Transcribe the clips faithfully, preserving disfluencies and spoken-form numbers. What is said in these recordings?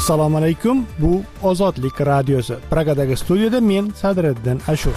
Assalomu alaykum. Bu Ozodlik radiosi. Pragadagi studiyada men Sadriddin Ashur.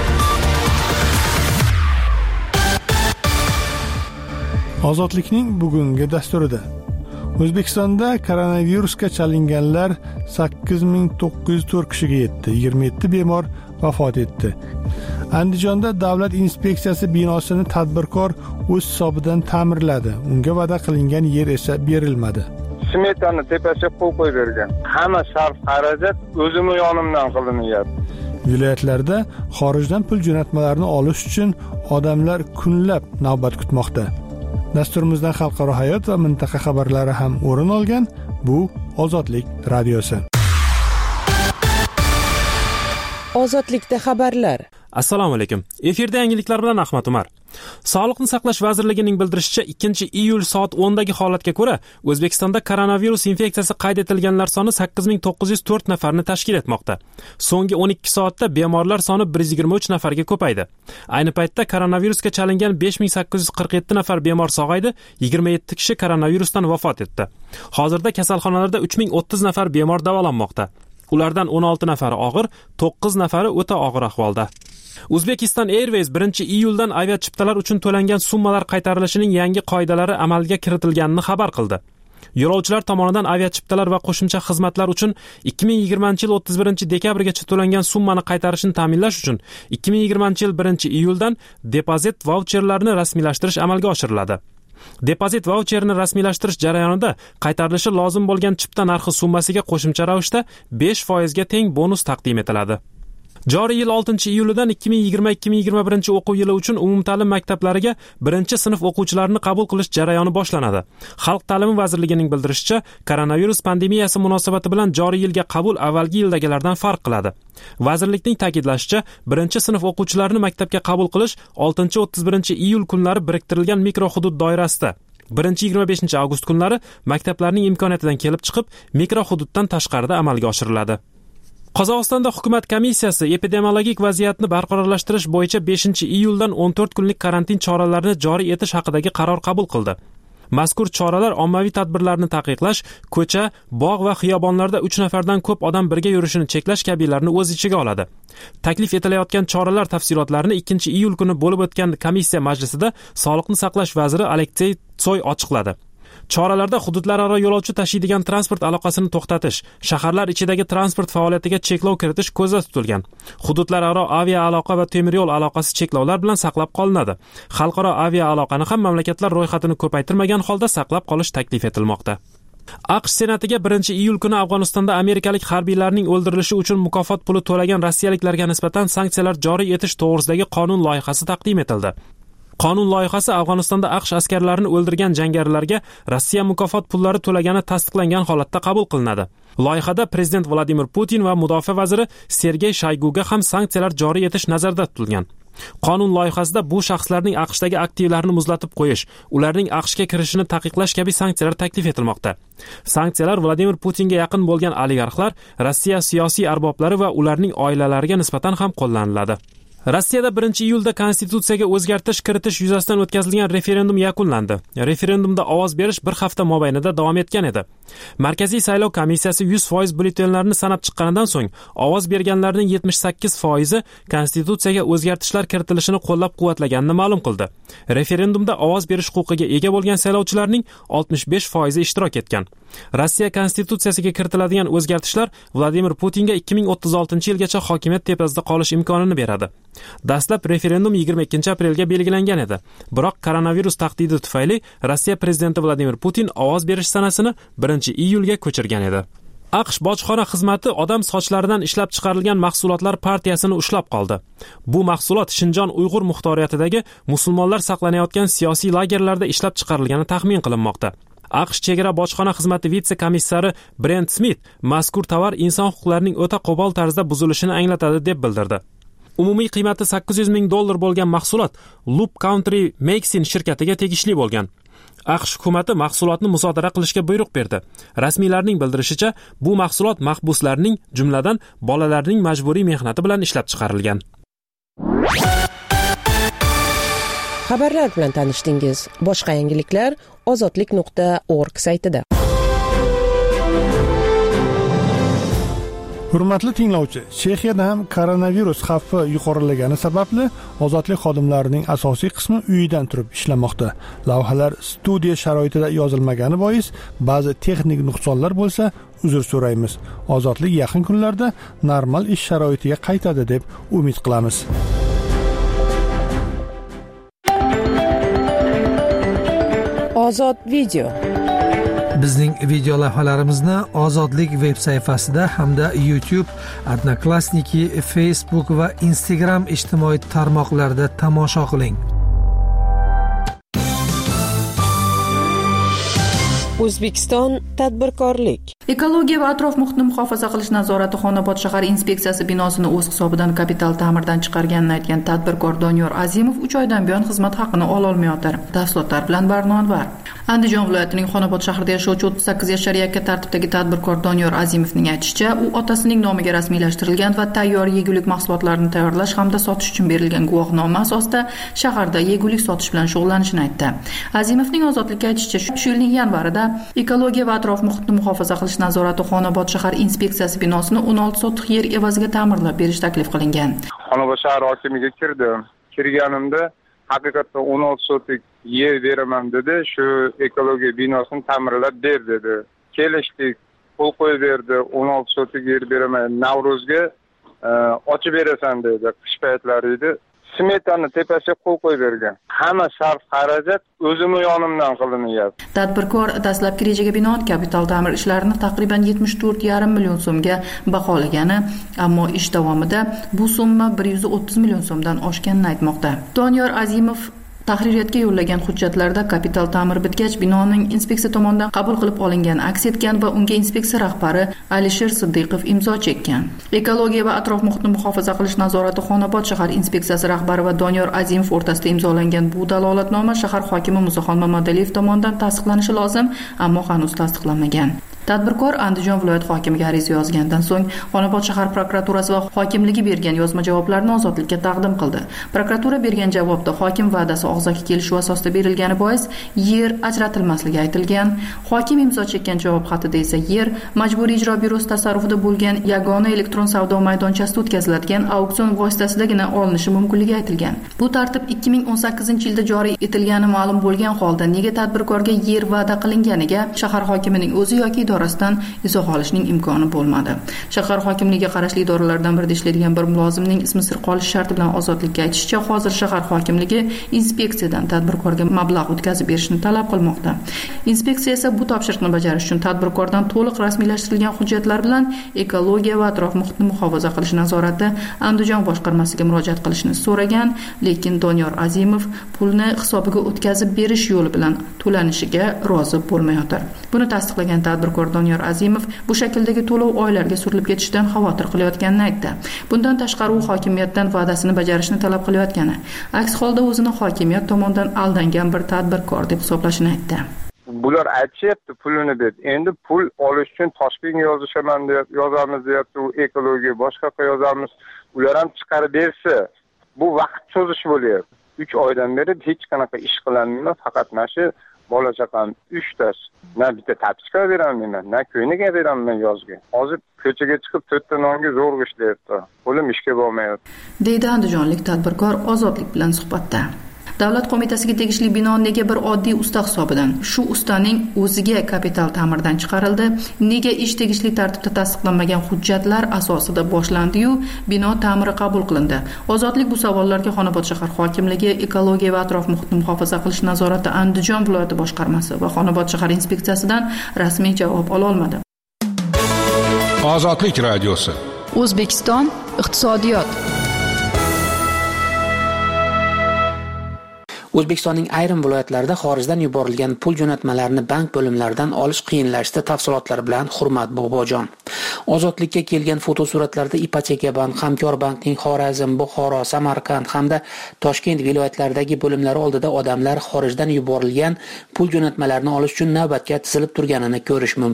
Ozodlikning bugungi dasturida O'zbekistonda koronavirusga chalinganlar sakkiz ming to'qqiz yuz to'rt kishiga yetdi. yigirma yetti bemor vafot etdi. Andijonda davlat inspeksiyasi binosini tadbirkor o'z hisobidan ta'mirladi. Unga va'da qilingan yer esa berilmadi. Smetani tepasiga qo'yib qo'ybergan. Hamma sarf xarajat o'zim yonimdan qilinyapti. Viloyatlarda xorijdan pul jo'natmalarini olish uchun odamlar kunlab navbat kutmoqda. Dasturimizdan xalqaro hayot va mintaqa xabarlari ham o'rin olgan. Bu Ozodlik radiosi. Ozodlikda xabarlar. Assalomu alaykum. Efirda yangiliklar bilan Ahmad Umar. Sog'liqni saqlash vazirligining bildirishicha, ikkinchi iyul soat o'ndagi holatga ko'ra O'zbekistonda koronavirus infeksiyasi qayd etilganlar soni sakkiz ming to'qqiz yuz to'rt nafarni tashkil etmoqda. So'nggi o'n ikki soatda bemorlar soni bir yuz yigirma uch nafarga ko'paydi. Ayni paytda koronavirusga chalingan besh ming sakkiz yuz qirq yetti nafar bemor sog'aydi, yigirma yetti kishi koronavirusdan vafot etdi. Hozirda kasalxonalarda uch ming o'ttiz nafar bemor davolanmoqda. Ulardan o'n olti nafari og'ir, to'qqiz nafari o'ta og'ir ahvolda. Uzbekistan Airways birinchi iyuldan aviachiptalar uchun to'langan summalar qaytarilishining yangi qoidalari amalga kiritilganini xabar qildi. Yo'lovchilar tomonidan aviachiptalar va qo'shimcha xizmatlar uchun ikki ming yigirmanchi yil o'ttiz birinchi dekabrgacha to'langan summani qaytarishni ta'minlash uchun ikki ming yigirmanchi yil birinchi iyuldan depozit vaucherlarini rasmiylashtirish amalga oshiriladi. Depozit vaucherini rasmiylashtirish jarayonida qaytarilishi lozim bo'lgan chipta narxi summasiga qo'shimcha ravishda besh foiz ga teng bonus taqdim etiladi. Joriy yil oltinchi iyulidan ikki ming yigirma ikki ming yigirma birinchi o'quv yili uchun umumta'lim maktablariga birinchi sinf o'quvchilarini qabul qilish jarayoni boshlanadi. Xalq ta'limi vazirligining bildirishicha, koronavirus pandemiyasi munosabati bilan joriy yilga qabul avvalgi yildagilardan farq qiladi. Vazirlikning ta'kidlashicha, birinchi sinf o'quvchilarini maktabga qabul qilish oltinchi o'ttiz birinchi iyul kunlari biriktirilgan mikrohudud doirasida, birinchi yigirma beshinchi avgust kunlari maktablarning imkoniyatidan kelib chiqib, mikrohududdan tashqarida amalga oshiriladi. Qozog'istonda hukumat komissiyasi epidemiologik vaziyatni barqarorlashtirish bo'yicha beshinchi iyuldan o'n to'rt kunlik karantin choralarini joriy etish haqidagi qaror qabul qildi. Mazkur choralar ommaviy tadbirlarni taqiqlash, ko'cha, bog' va xiyobonlarda uch nafardan ko'p odam birga yurishini cheklash kabilarni o'z ichiga oladi. Taklif etilayotgan choralar tafsilotlarini ikkinchi iyul kuni bo'lib o'tgan komissiya majlisida Sog'liqni saqlash vaziri Aleksey Tsoy ochiqladi. Choralarda hududlararo yo'lovchi tashiydigan transport aloqasini to'xtatish, shaharlar ichidagi transport faoliyatiga cheklov kiritish ko'zda tutilgan. Hududlararo avia aloqa va temir yo'l aloqasi cheklovlar bilan saqlab qolinadi. Xalqaro avia aloqani ham mamlakatlar ro'yxatini ko'paytirmagan holda saqlab qolish taklif etilmoqda. AQSh Senatiga birinchi iyul kuni Afg'onistonda amerikalik harbiylarning o'ldirilishi uchun mukofot puli to'lagan rossiyaliklarga nisbatan sanksiyalar joriy etish to'g'risidagi qonun loyihasi taqdim etildi. Qonun loyihasi Afg'onistonda AQSh askarlarini o'ldirgan jangarilarga Rossiya mukofot pullari to'lagani tasdiqlangan holatda qabul qilinadi. Loyihada prezident Vladimir Putin va mudofaa vaziri Sergey Shayguga ham sanksiyalar joriy etish nazarda tutilgan. Qonun loyihasida bu shaxslarning AQShdagi aktivlarini muzlatib qo'yish, ularning AQShga kirishini taqiqlash kabi sanksiyalar taklif etilmoqda. Sanksiyalar Vladimir Putinga yaqin bo'lgan oligarxlar, Rossiya siyosiy arboblari va ularning oilalariga nisbatan ham qo'llaniladi. Rossiyada birinchi iyulda konstitutsiyaga o'zgartirish kiritish yuzasidan o'tkazilgan referendum yakunlandi. Referendumda ovoz berish bir hafta mobaynida davom etgan edi. Markaziy saylov komissiyasi yuz foiz byulletenlarni sanab chiqqanidan so'ng ovoz berganlarning yetmish sakkiz foizi konstitutsiyaga o'zgartirishlar kiritilishini qo'llab-quvvatlaganini ma'lum qildi. Referendumda ovoz berish huquqiga ega bo'lgan saylovchilarning oltmish besh foizi ishtirok etgan. Rossiya konstitutsiyasiga kiritiladigan o'zgartirishlar Vladimir Putinga ikki ming o'ttiz oltinchi yilgacha hokimiyat tepasida qolish imkonini beradi. Dastlab referendum yigirma ikkinchi aprelga belgilangan edi. Biroq koronavirus tahdidi tufayli Rossiya prezidenti Vladimir Putin ovoz berish sanasini birinchi iyulga ko'chirgan edi. AQSh bojxona xizmati odam sochlaridan ishlab chiqarilgan mahsulotlar partiyasini ushlab qoldi. Bu mahsulot Shinjon Uyg'ur muxtoriyatidagi musulmonlar saqlanayotgan siyosiy lagerlarda ishlab chiqarilgani taxmin qilinmoqda. AQSh chegara bojxona xizmati vitse-komissari Brent Smith mazkur tovar inson huquqlarining o'ta qo'pol tarzda buzilishini anglatadi deb bildirdi. Umumiy qiymati sakkiz yuz ming dollar bo'lgan mahsulot Loop Country Makesin shirkatiga tegishli bo'lgan. AQSh hukumati mahsulotni musodara qilishga buyruq berdi. Rasmiylarning bildirishicha, bu mahsulot mahbuslarning, jumladan bolalarning majburiy mehnati bilan ishlab chiqarilgan. Xabarlar bilan tanishdingiz. Boshqa yangiliklar ozodlik nuqta org saytida. Hurmatli tinglovchi, Chexiyada ham koronavirus xavfi yuqorilagani sababli ozodlik xodimlarining asosiy qismi uyidan turib ishlamoqda. Lavhalar studiya sharoitida yozilmagani bois ba'zi texnik nuqsonlar bo'lsa, uzr so'raymiz. Ozodlik yaqin kunlarda normal ish sharoitiga qaytadi deb umid qilamiz. Ozod video. Bizning video lavhalarimizni Ozodlik veb sayfasida hamda YouTube, Odnoklassniki, Facebook va Instagram ijtimoiy tarmoqlarida tomosha qiling. O'zbekiston tadbirkorlik. Ekologiya va atrof muhitni muhofaza qilish nazorati Xonobod shahar inspeksiyasi binosini o'z hisobidan kapital ta'mirdan chiqarganini aytgan tadbirkor Doniyor Azimov uch oydan buyon xizmat haqini ola olmayotir. Tafsilotlar bilan Barno Anvar. Andijon viloyatining Xonobod shahrida yashovchi o'ttiz sakkiz yashar yakka tartibdagi tadbirkor Doniyor Azimovning aytishicha, u otasining nomiga rasmiylashtirilgan va tayyor yegulik mahsulotlarini tayyorlash hamda sotish uchun berilgan guvohnoma asosida shaharda yegulik sotish bilan shug'ullanishini aytdi. Azimovning ozodlikka aytishicha, shu yilning yanvarida ekologiya va atrof muhitni muhofaza qilish nazorati Xonobod shahar inspeksiyasi binosini o'n olti sotix yer evaziga ta'mirlab berish taklif qilingan. Xonobod shahar hokimiga kirdim. Kirganimda haqiqatda o'n olti sotix yer beraman dedi. Shu ekologiya binosini ta'mirlab ber dedi. Kelishdik, qo'l qo'yib berdi. o'n olti sotix yer beraman. Navruzga ochib berasan dedi. Qish paytlari edi. Smetani tepasiga qo'l qo'yib bergan. Hamma sarf xarajat o'zimni yonimdan qilinyapti. Tadbirkor dastlabki rejaga binoan kapital ta'mir ishlarini taqriban yetmish to'rt yarim million so'mga baholagani, ammo ish davomida bu summa bir yuz o'ttiz million so'mdan oshganini aytmoqda. Doniyor Azimov tahririyatga yo'llagan hujjatlarda kapital ta'mir bitgach binoning inspeksiya tomonidan qabul qilib olingan aks etgan va unga inspeksiya rahbari Alisher Siddiqov imzo chekkan. Ekologiya va atrof muhitni muhofaza qilish nazorati Xonobod shahar inspeksiyasi rahbari va Doniyor Azimov o'rtasida imzolangan bu dalolatnoma shahar hokimi Musaxon Mamadaliyev tomonidan tasdiqlanishi lozim, ammo hanuz tasdiqlanmagan. Tadbirkor Andijon viloyat hokimiga ariza yozgandan so'ng Xonobod shahar prokuraturasi va hokimligi bergan yozma javoblarni ozodlikka taqdim qildi. Prokuratura bergan javobda hokim va'dasi og'zaki kelishuv asosida berilgani bois yer ajratilmasligi aytilgan. Hokim imzo chekkan javob xatida esa yer majburiy ijro byurosi tasarrufida bo'lgan yagona elektron savdo maydonchasida o'tkaziladigan auksion vositasidagina olinishi mumkinligi aytilgan. Bu tartib ikki ming o'n sakkizinchi yilda joriy etilgani ma'lum bo'lgan holda nega tadbirkorga yer va'da qilinganiga shahar hokimining o'zi yoki idorasidan izoh olishning imkoni bo'lmadi. Shahar hokimligiga qarashli idoralardan birida ishlaydigan bir mulozimning ismi sir qolish sharti bilan ozodlikka aytishicha, hozir shahar hokimligi inspeksiyadan tadbirkorga mablag' o'tkazib berishni talab qilmoqda. Inspeksiya esa bu topshiriqni bajarish uchun tadbirkordan to'liq rasmiylashtirilgan hujjatlar bilan ekologiya va atrof muhitni muhofaza qilish nazorati Andijon boshqarmasiga murojaat qilishni so'ragan, lekin Doniyor Azimov pulni hisobiga o'tkazib berish yo'li bilan to'lanishiga rozi bo'lmayotir. Buni tasdiqlagan tadbirkor Doniyor Azimov bu shakldagi to'lov oylarga surilib ketishidan xavotir qilayotganini aytdi. Bundan tashqari u hokimiyatdan va'dasini bajarishni talab qilayotgani, aks holda o'zini hokimiyat tomonidan aldangan bir tadbirkor deb hisoblashini aytdi. Bular aytishyapti pulini deb. Endi pul olish uchun Toshkentga yozishaman deb yozamiz deyapti, u ekologiya boshqa yoqqa yozamiz. Ular ham chiqarib bersa, bu vaqt cho'zish bo'lyapti. uch oydan beri hech qanaqa ish qilaman, faqat mana shu bola chaqam uchtasi. Na bitta tapichka beraman, na ko'yniga beraman yozga. Hozir ko'chaga chiqib to'rtta nonga zo'r ishlayapti. Qo'lim ishga bormayapti. Deydi andijonlik tadbirkor Ozodlik bilan suhbatda. Davlat qo'mitasiga tegishli bino nega bir oddiy usta hisobidan, shu ustaning o'ziga kapital ta'mirdan chiqarildi, nega ish tegishli tartibda tasdiqlanmagan hujjatlar asosida boshlandi-yu, bino ta'miri qabul qilindi. Ozodlik bu savollarga Xonobod shahar hokimligi, ekologiya va atrof muhitni muhofaza qilish nazorati Andijon viloyati boshqarmasi va Xonobod shahar inspeksiyasidan rasmiy javob ola olmadi. Ozodlik radiosi. O'zbekiston iqtisodiyot. O'zbekistonning ayrim viloyatlarida xorijdan yuborilgan pul jo'natmalarini bank bo'limlaridan olish qiyinlashdi. Tafsilotlar bilan Hurmat Bobojon. Ozodlikka kelgan fotosuratlarda Ipoteka bank, Hamkor bankning Xorazm, Buxoro, Samarqand hamda Toshkent viloyatlaridagi bo'limlari oldida odamlar xorijdan yuborilgan pul jo'natmalarini olish uchun navbatga tizilib turganini ko'rish mumkin.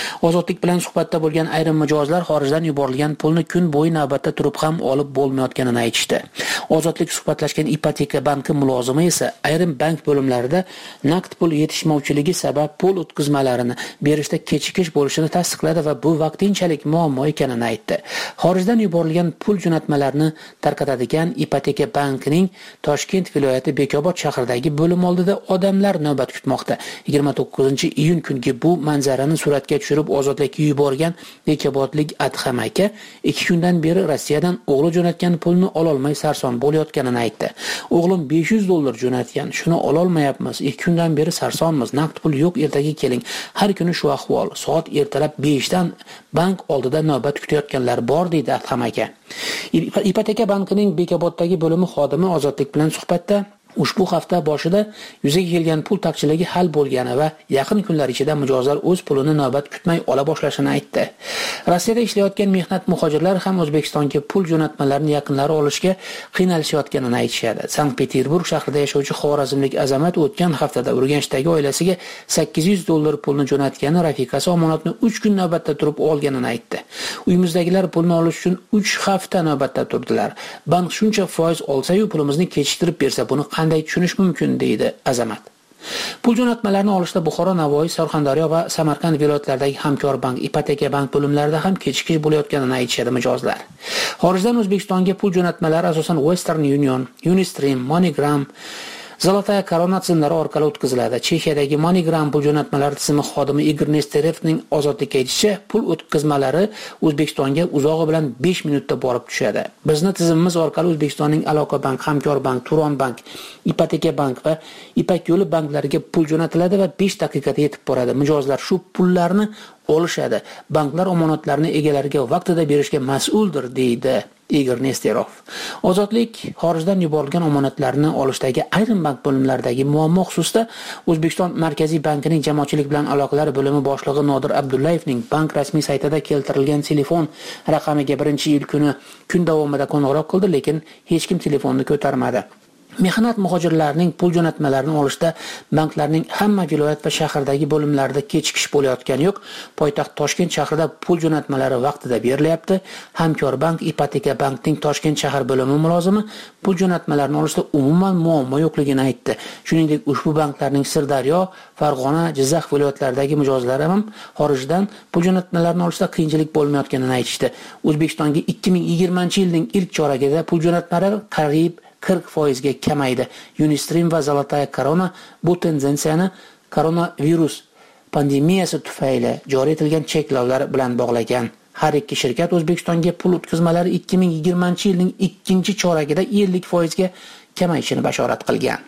Ozodlik bilan suhbatda bo'lgan ayrim mijozlar xorijdan yuborilgan pulni kun bo'yi navbatda turib ham olib bo'lmayotganini aytishdi. Ozodlik suhbatlashgan ipoteka banki mulozimi esa ayrim bank bo'limlarida naqd pul yetishmovchiligi sabab pul o'tkazmalarini berishda kechikish bo'lishini tasdiqladi va bu vaqtinchalik muammo ekanini aytdi. Xorijdan yuborilgan pul jo'natmalarini tarqatadigan ipoteka bankining Toshkent viloyati Bekobod shahridagi bo'lim oldida odamlar navbat kutmoqda. yigirma to'qqizinchi iyun kungi bu manzarani suratga tushirib ozodlikka yuborgan Bekobodlik Adham aka ikki kundan beri Rossiyadan o'g'li jo'natgan pulni ololmay sarson bo'layotganini aytdi. O'g'lim besh yuz dollar jo'natgan, shuni ololmayapmiz. ikki kundan beri sarsonmiz. Naqd pul yo'q, ertaga keling. Har kuni shu ahvol. Soat ertalab beshdan bank oldida navbat kutayotganlar bor deydi Adham aka. Ipoteka bankining Bekoboddagi bo'limi xodimi ozodlik bilan suhbatda ushbu hafta boshida yuzaga kelgan pul taqchilligi hal bo'lgani va yaqin kunlar ichida mijozlar o'z pulini navbat kutmay ola boshlashini aytdi. Rossiyada ishlayotgan mehnat muhojirlar ham O'zbekistonga pul jo'natmalarini yaqinlari olishga qiynalishayotganini aytishadi. Sankt-Peterburg shahrida yashovchi xorazmlik Azamat o'tgan haftada Urganchdagi oilasiga sakkiz yuz dollar pulni jo'natgani, rafiqasi omonatni uch kun navbatda turib olganini aytdi. Uyimizdagilar pulni olish uchun uch hafta navbatda turdilar. Bank shuncha foiz olsa-yu pulimizni kechiktirib bersa, buni qanday tushunish mumkin deydi Azamat. Pul jo'natmalarini olishda Buxoro, Navoiy, Surxondaryo va Samarqand viloyatlaridagi hamkor bank, ipoteka bank bo'limlarida ham kechikish bo'layotganini aytishadi mijozlar. Xorijdan O'zbekistonga pul jo'natmalari asosan Western Union, Unistream, MoneyGram, Zolotaya Korona tizimlari orqali o'tkaziladi. Chexiyadagi MoneyGram pul jo'natmalari tizimi xodimi Igor Nesterevning ozodlikka aytishicha, pul o'tkazmalari O'zbekistonga uzog'i bilan besh minutda borib tushadi. Bizning tizimimiz orqali O'zbekistonning Aloqa bank, Hamkor bank, Turon bank, Ipoteka bank va Ipak yo'li banklariga pul jo'natiladi va besh daqiqada yetib boradi. Mijozlar shu pullarni olishadi. Banklar omonatlarni egalariga vaqtida berishga mas'uldir deydi Igor Nesterov. Ozodlik xorijdan yuborilgan omonatlarni olishdagi ayrim bank bo'limlaridagi muammo xususida O'zbekiston Markaziy bankining jamoatchilik bilan aloqalar bo'limi boshlig'i Nodir Abdullayevning bank rasmiy saytida keltirilgan telefon raqamiga birinchi yil kuni kun davomida qo'ng'iroq qildi, lekin hech kim telefonni ko'tarmadi. Mehnat muhojirlarining pul jo'natmalarini olishda banklarning hamma viloyat va shahardagi bo'limlarida kechikish bo'layotgani yo'q. Poytaxt Toshkent shahrida pul jo'natmalari vaqtida berilyapti. Hamkor bank, Ipoteka bankning Toshkent shahar bo'limi mulozimi pul jo'natmalarini olishda umuman muammo yo'qligini aytdi. Shuningdek, ushbu banklarning Sirdaryo, Farg'ona, Jizzax viloyatlaridagi mijozlari ham xorijdan pul jo'natmalarini olishda qiyinchilik bo'lmayotganini aytishdi. O'zbekistonga ikki ming yigirmanchi yilning ilk choragida pul jo'natmalari qariyb qirq foizga kamaydi. Unistream va Zolotaya Korona bu tendensiyani koronavirus pandemiyasi tufayli joriy etilgan cheklovlar bilan bog'lagan. Har ikki shirkat O'zbekistonga pul o'tkazmalari ikki ming yigirmanchi yilning ikkinchi choragida ellik foizga kamayishini bashorat qilgan.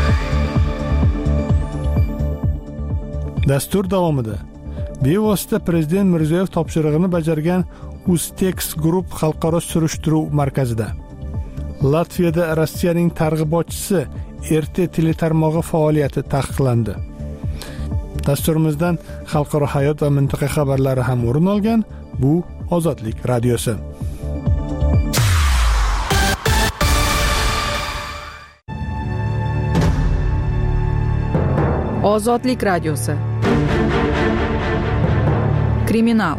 Dastur davomida bevosita Prezident Mirziyoyev topshirig'ini bajargan Uztex Group xalqaro surishtiruv markazida Latviyada Rossiyaning targ'ibotchisi R T teletarmog'i faoliyati taqiqlandi. Dasturimizdan xalqaro hayot va mintaqa xabarlari ham o'rin olgan. Bu Ozodlik radiosi. Ozodlik radiosi. Kriminal.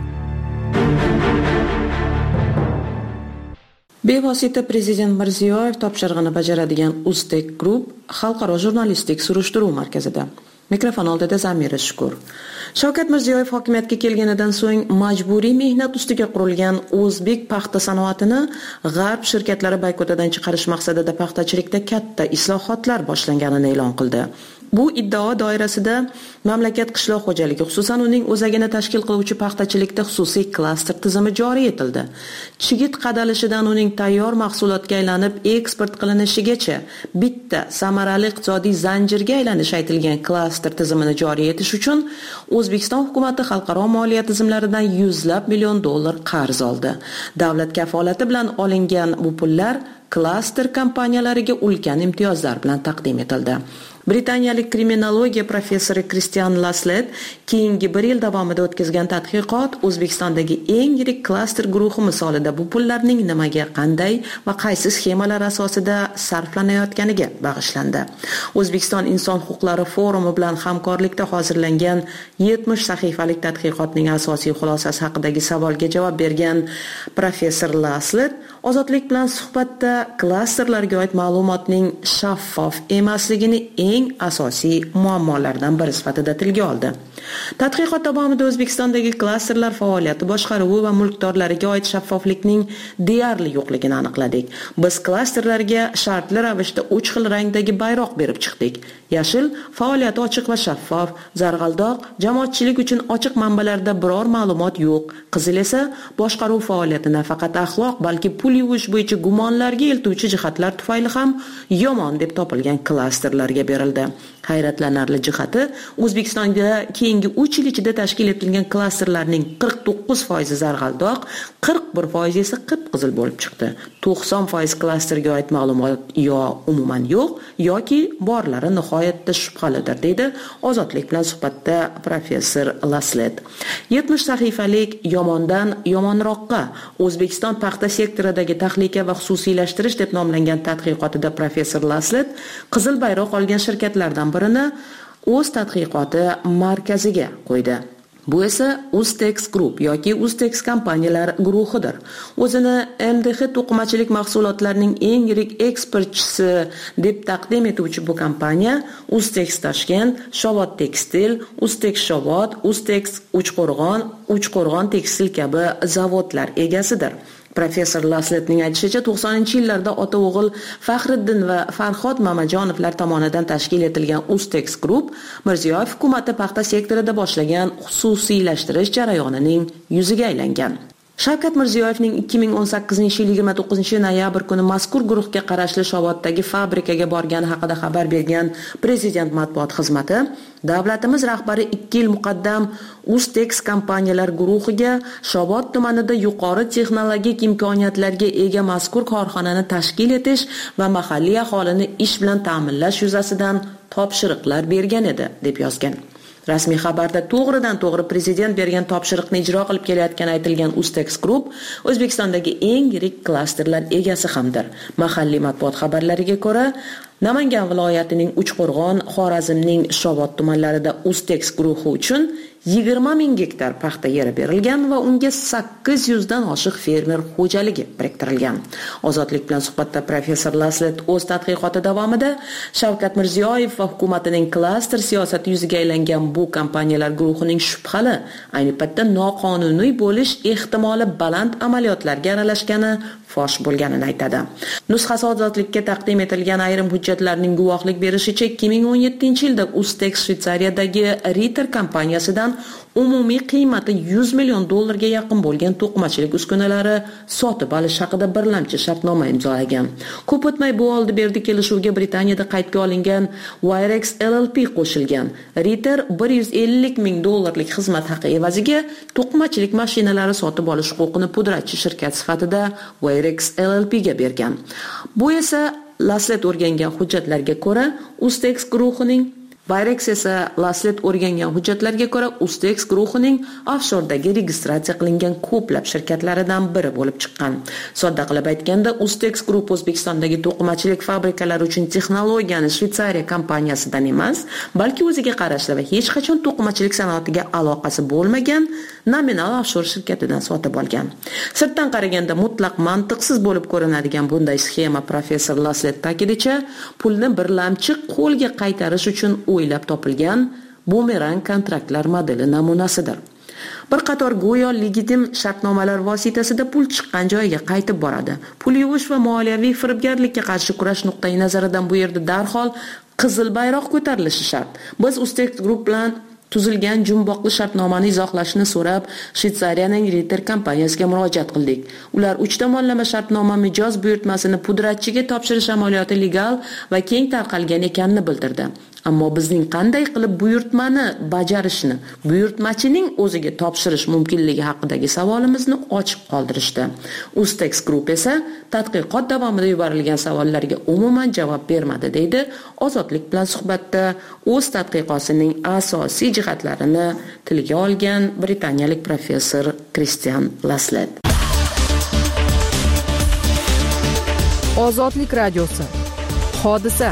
Bevosita Prezident Mirziyoyev topshirig'ini bajaradigan Uztex Group xalqaro jurnalistik surishtiruv markazida. Mikrofon oldida Zamira Shukur. Shavkat Mirziyoyev hokimiyatga kelganidan so'ng majburiy mehnat ustiga qurilgan o'zbek paxta sanoatini g'arb shirkatlari boykotidan chiqarish maqsadida paxtachilikda katta islohotlar boshlanganini e'lon qildi. Bu iddao doirasida mamlakat qishloq xo'jaligi, xususan uning o'zagini tashkil qiluvchi paxtachilikda xususiy klaster tizimi joriy etildi. Chigit qadalishidan uning tayyor mahsulotga aylanib eksport qilinishigacha bitta samarali iqtisodiy zanjirga aylanish aytilgan klaster tizimini joriy etish uchun O'zbekiston hukumati xalqaro moliya tizimlaridan yuzlab million dollar qarz oldi. Davlat kafolati bilan olingan bu pullar klaster kompaniyalariga ulkan imtiyozlar bilan taqdim etildi. Britaniyalik kriminologiya professori Kristian Laslet keyingi bir yil davomida o'tkazgan tadqiqot O'zbekistondagi eng yirik klaster guruhi misolida bu pullarning nimaga, qanday va qaysi sxemalar asosida sarflanayotganiga bag'ishlandi. O'zbekiston Inson huquqlari forumi bilan hamkorlikda hozirlangan yetmish sahifalik tadqiqotning asosiy xulosasi haqidagi savolga javob bergan professor Laslet Ozodlik bilan suhbatda klasterlarga oid ma'lumotning shaffof emasligini eng asosiy muammolardan biri sifatida tilga oldi. Tadqiqot davomida O'zbekistondagi klasterlar faoliyati boshqaruvi va mulkdorlariga oid shaffoflikning deyarli yo'qligini aniqladik. Biz klasterlarga shartli ravishda uch xil rangdagi bayroq berib chiqdik. Yashil faoliyati ochiq va shaffof, zarg'aldoq jamoatchilik uchun ochiq manbalarda biror ma'lumot yo'q. Qizil esa boshqaruv faoliyati nafaqat axloq, balki pul yuvish bo'yicha gumonlarga eltuvchi jihatlar tufayli ham yomon deb topilgan klasterlarga berildi. Hayratlanarli jihati, O'zbekistonda keyingi uch yil ichida tashkil etilgan klasterlarning qirq to'qqiz foiz zarg'aldoq, qirq bir foiz esa qip-qizil bo'lib chiqdi. to'qson foiz klasterga oid ma'lumot yo umuman yo'q yoki borlari nihoyatda shubhalidir, deydi Ozodlik bilan suhbatda professor Laslet. yetmish sahifalik yomondan yomonroqqa O'zbekiston paxta sektoridagi tahlika va xususiylashtirish deb nomlangan tadqiqotida professor Laslet qizil bayroq olgan shirkatlardan birini o'z tadqiqoti markaziga qo'ydi. Bu esa Ustex Group yoki Ustex kompaniyalar guruhidir. O'zini M D H to'qimachilik mahsulotlarining eng yirik eksportchisi deb taqdim etuvchi bu kompaniya Ustex Toshkent, Shovot Tekstil, Ustex Shovot, Ustex Uchqo'rg'on, Uchqo'rg'on Tekstil kabi zavodlar egasidir. Professor Lasletning aytishicha, to'qsoninchi yillarda ota-o'g'il Faxriddin va Farhod Mamajonovlar tomonidan tashkil etilgan Ustex Group Mirziyoyev hukumati paxta sektorida boshlagan xususiylashtirish jarayonining yuziga aylangan. Shavkat Mirziyoyevning ikki ming o'n sakkizinchi yil yigirma to'qqizinchi noyabr kuni mazkur guruhga qarashli Shovoddagi fabrikaga borgani haqida xabar bergan Prezident matbuot xizmati, davlatimiz rahbari ikki yil muqaddam Ustex kompaniyalar guruhiga Shovot tumanida yuqori texnologik imkoniyatlarga ega mazkur korxonani tashkil etish va mahalliy aholini ish bilan ta'minlash yuzasidan topshiriqlar bergan edi, deb yozgan. Rasmiy xabarda to'g'ridan to'g'ri prezident bergan topshiriqni ijro qilib kelayotgani aytilgan Ustex Group O'zbekistondagi eng yirik klasterlar egasi hamdir. Mahalliy matbuot xabarlariga ko'ra, Namangan viloyatining Uchqo'rg'on, Xorazmning Shovot tumanlarida Ustex guruhi uchun yigirma ming gektar paxta yeri berilgan va unga sakkiz yuz dan oshiq fermer xo'jaligi biriktirilgan. Ozodlik bilan suhbatda professor Laslet o'z tadqiqoti davomida Shavkat Mirziyoyev va hukumatining klaster siyosati yuziga aylangan bu kompaniyalar guruhining shubhali, ayni paytda noqonuniy bo'lish ehtimoli baland amaliyotlarga aralashgani fosh bo'lganini aytadi. Nusxasi Ozodlikka taqdim etilgan ayrim hujjatlarning guvohlik berishicha, ikki ming o'n yettinchi yilda Ustex Shvetsariyadagi Ritter kompaniyasidan umumiy qiymati yuz million dollarga yaqin bo'lgan to'qimachilik uskunalari sotib olish haqida birlamchi shartnoma imzolagan. Ko'p o'tmay bu oldi berdi kelishuvga Britaniyada qaydga olingan Wirex L L P qo'shilgan. Ritter bir yuz ellik ming dollarlik xizmat haqi evaziga to'qimachilik mashinalari sotib olish huquqini pudratchi shirkat sifatida Wirex L L P ga bergan. Bu esa Laslet o'rgangan hujjatlarga ko'ra Ustex guruhining Wirex esa Laslet o'rgangan hujjatlarga ko'ra Ustex guruhining offshordagi registratsiya qilingan ko'plab shirkatlaridan biri bo'lib chiqqan. Sodda qilib aytganda, Ustex Group O'zbekistondagi to'qimachilik fabrikalari uchun texnologiyani Shvetsariya kompaniyasidan emas, balki o'ziga qarashli va hech qachon to'qimachilik sanoatiga aloqasi bo'lmagan nominal offshore shirkatidan sotib olgan. Sirtdan qaraganda mutlaq mantiqsiz bo'lib ko'rinadigan bunday sxema professor Laslet ta'kidicha, pulni birlamchi qo'lga qaytarish uchun o'ylab topilgan bumerang kontraktlar modeli namunasidir. Bir qator go'yo legitim shartnomalar vositasida pul chiqqan joyiga qaytib boradi. Pul yuvish va moliyaviy firibgarlikka qarshi kurash nuqtai nazaridan bu yerda darhol qizil bayroq ko'tarilishi shart. Biz Ustex Group bilan tuzilgan jumboqli shartnomani izohlashni so'rab Shvetsariyaning Ritter kompaniyasiga murojaat qildik. Ular uch tomonlama shartnoma mijoz buyurtmasini pudratchiga topshirish amaliyoti legal va keng tarqalgan ekanini bildirdi. Ammo bizning qanday qilib buyurtmani bajarishni buyurtmachining o'ziga topshirish mumkinligi haqidagi savolimizni ochiq qoldirishdi. Uztex Group esa tadqiqot davomida yuborilgan savollarga umuman javob bermadi, deydi Ozodlik bilan suhbatda o'z tadqiqotining asosiy jihatlarini tilga olgan britaniyalik professor Kristian Laslet. Ozodlik radiosi. Hodisa.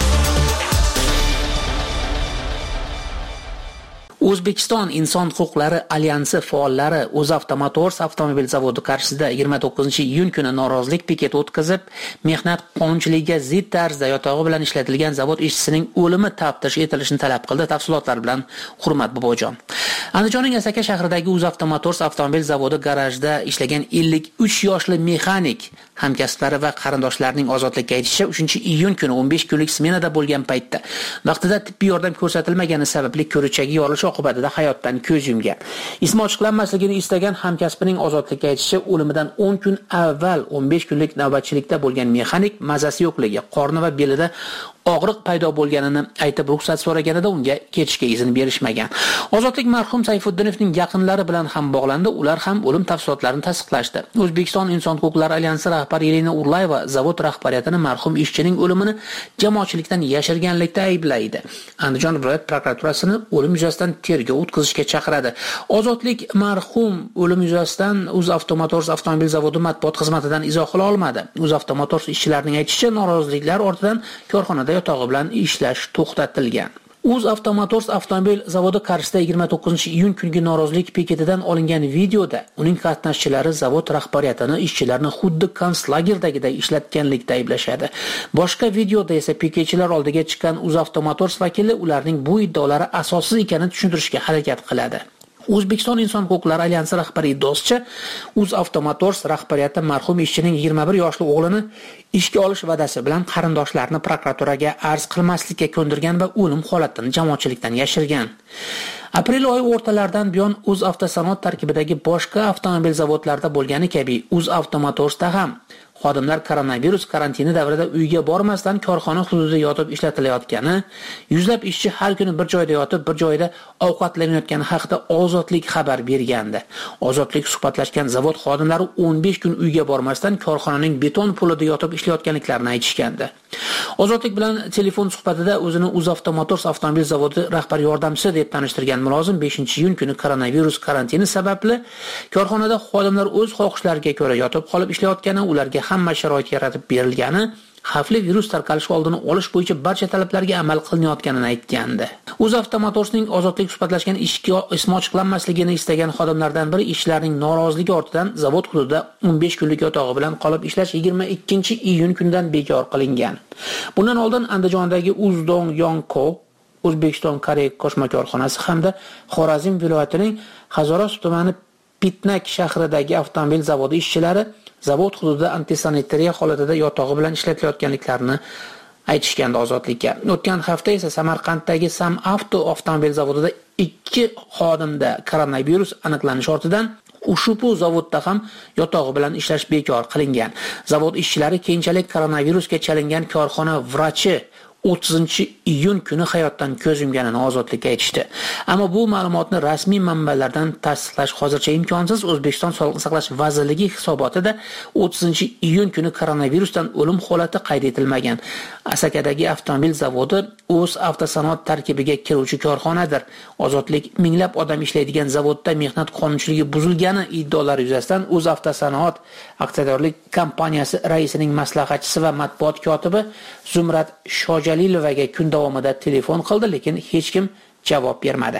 O'zbekiston Inson huquqlari alyansi faollari UzAvto Motors avtomobil zavodi qarshisida yigirma to'qqizinchi iyun kuni norozilik piketi o'tkazib, mehnat qonunchiligiga zid tarzda yotog'i bilan ishlatilgan zavod ishchisining o'limi taftish etilishini talab qildi. Tafsilotlar bilan Hurmat Bobojon. Andijonning Asaka shahridagi UzAvto Motors avtomobil zavodi garajida ishlagan ellik uch yoshli mexanik hamkasblari va qarindoshlarining ozodlikka aytishicha uchinchi iyun kuni o'n besh kunlik smenada bo'lgan paytda vaqtida tibbiy yordam ko'rsatilmagani sababli ko'richagi yorilishi oqibatida hayotdan ko'z yumgan. Ismi ochiqlanmasligini istagan hamkasbining ozodlikka aytishicha o'limidan o'n kun avval o'n besh kunlik navbatchilikda bo'lgan mexanik mazasi yo'qligi, qorni va belida og'riq paydo bo'lganini aytib ruxsat so'raganida unga ketishga izn berishmagan. Ozodlik marhum Sayfuddinovning yaqinlari bilan ham bog'landi, ular ham o'lim tafsilotlarini tasdiqlashdi. O'zbekiston Inson huquqlari alyansi rahbari Elina Urlayeva zavod rahbariyatini marhum ishchining o'limini jamoatchilikdan yashirganlikda ayblaydi. Andijon viloyat prokuraturasini o'lim yuzasidan tergov o'tkazishga chaqiradi. Ozodlik marhum o'lim yuzasidan UzAvto Motors avtomobil zavodi matbuot xizmatidan izoh qila olmadi. UzAvto Motors ishchilarining aytishicha, noroziliklar ortidan korxonada yotog'i bilan ishlash to'xtatilgan. UzAvto Motors avtomobil zavodi qarshisida yigirma to'qqizinchi iyun kungi norozilik piketidan olingan videoda uning qatnashchilari zavod rahbariyatini ishchilarni xuddi konslagerdagiday ishlatganlikda ayblashadi. Boshqa videoda esa piketchilar oldiga chiqqan UzAvto Motors vakili ularning bu iddaolari asossiz ekanini tushuntirishga harakat qiladi. O'zbekiston Inson huquqlari alyansi rahbari iddaosicha, UzAvto Motors rahbariyati marhum ishchining yigirma bir yoshli o'g'lini ishga olish va'dasi bilan qarindoshlarini prokuraturaga arz qilmaslikka ko'ndirgan va o'lim holatini jamoatchilikdan yashirgan. Aprel oyi o'rtalaridan buyon UzAvtosanoat tarkibidagi boshqa avtomobil zavodlarida bo'lgani kabi UzAvto Motorsda ham xodimlar koronavirus karantini davrida uyga bormasdan korxona hududida yotib ishlatilayotgani, yuzlab ishchi har kuni bir joyda yotib, bir joyda ovqatlanayotgani haqida Ozodlik xabar bergandi. Ozodlik suhbatlashgan zavod xodimlari o'n besh kun uyga bormasdan korxonaning beton polida yotib ishlayotganliklarini aytishgandi. Ozodlik bilan telefon suhbatida o'zini UzAvto Motors avtomobil zavodi rahbar yordamchisi deb tanishtirgan mulozim beshinchi iyun kuni koronavirus karantini sababli korxonada xodimlar o'z xohishlariga ko'ra yotib qolib ishlayotgani, ularga hamma sharoit yaratib berilgani, xavfli virus tarqalishi oldini olish bo'yicha barcha talablarga amal qilinayotganini aytgandi. UzAvto Motorsning Ozodlik suhbatlashgan ishga ismi ochiqlanmasligini istagan xodimlardan biri ishchilarning noroziligi ortidan zavod hududida o'n besh kunlik yotog'i bilan qolib ishlash yigirma ikkinchi iyun kundan bekor qilingan. Bundan oldin Andijondagi Uzdong Yongko O'zbekiston Koreya qo'shma korxonasi hamda Xorazm viloyatining Hazoros tumani Pitnak shahridagi avtomobil zavodi ishchilari zavod hududida antisanitariya holatida yotog'i bilan ishlatilayotganliklarini aytishgandi Ozodlikka. O'tgan hafta esa Samarqanddagi Sam Avto avtomobil zavodida ikki xodimda koronavirus aniqlanishi ortidan ushbu zavodda ham yotog'i bilan ishlash bekor qilingan. Zavod ishchilari keyinchalik koronavirusga chalingan korxona vrachi o'ttizinchi iyun kuni hayotdan ko'z yumganini Ozodlikka aytishdi. Ammo bu ma'lumotni rasmiy manbalardan tasdiqlash hozircha imkonsiz. O'zbekiston Sog'liqni saqlash vazirligi hisobotida o'ttizinchi iyun kuni koronavirusdan o'lim holati qayd etilmagan. Asakadagi avtomobil zavodi o'z avtosanoat tarkibiga kiruvchi korxonadir. Ozodlik minglab odam ishlaydigan zavodda mehnat qonunchiligi buzilgani iddaolari yuzasidan o'z avtosanoat aksiyadorlik kompaniyasi raisining maslahatchisi va matbuot kotibi Zumrat Shojalilovaga kun davomida telefon qildi, lekin hech kim javob bermadi.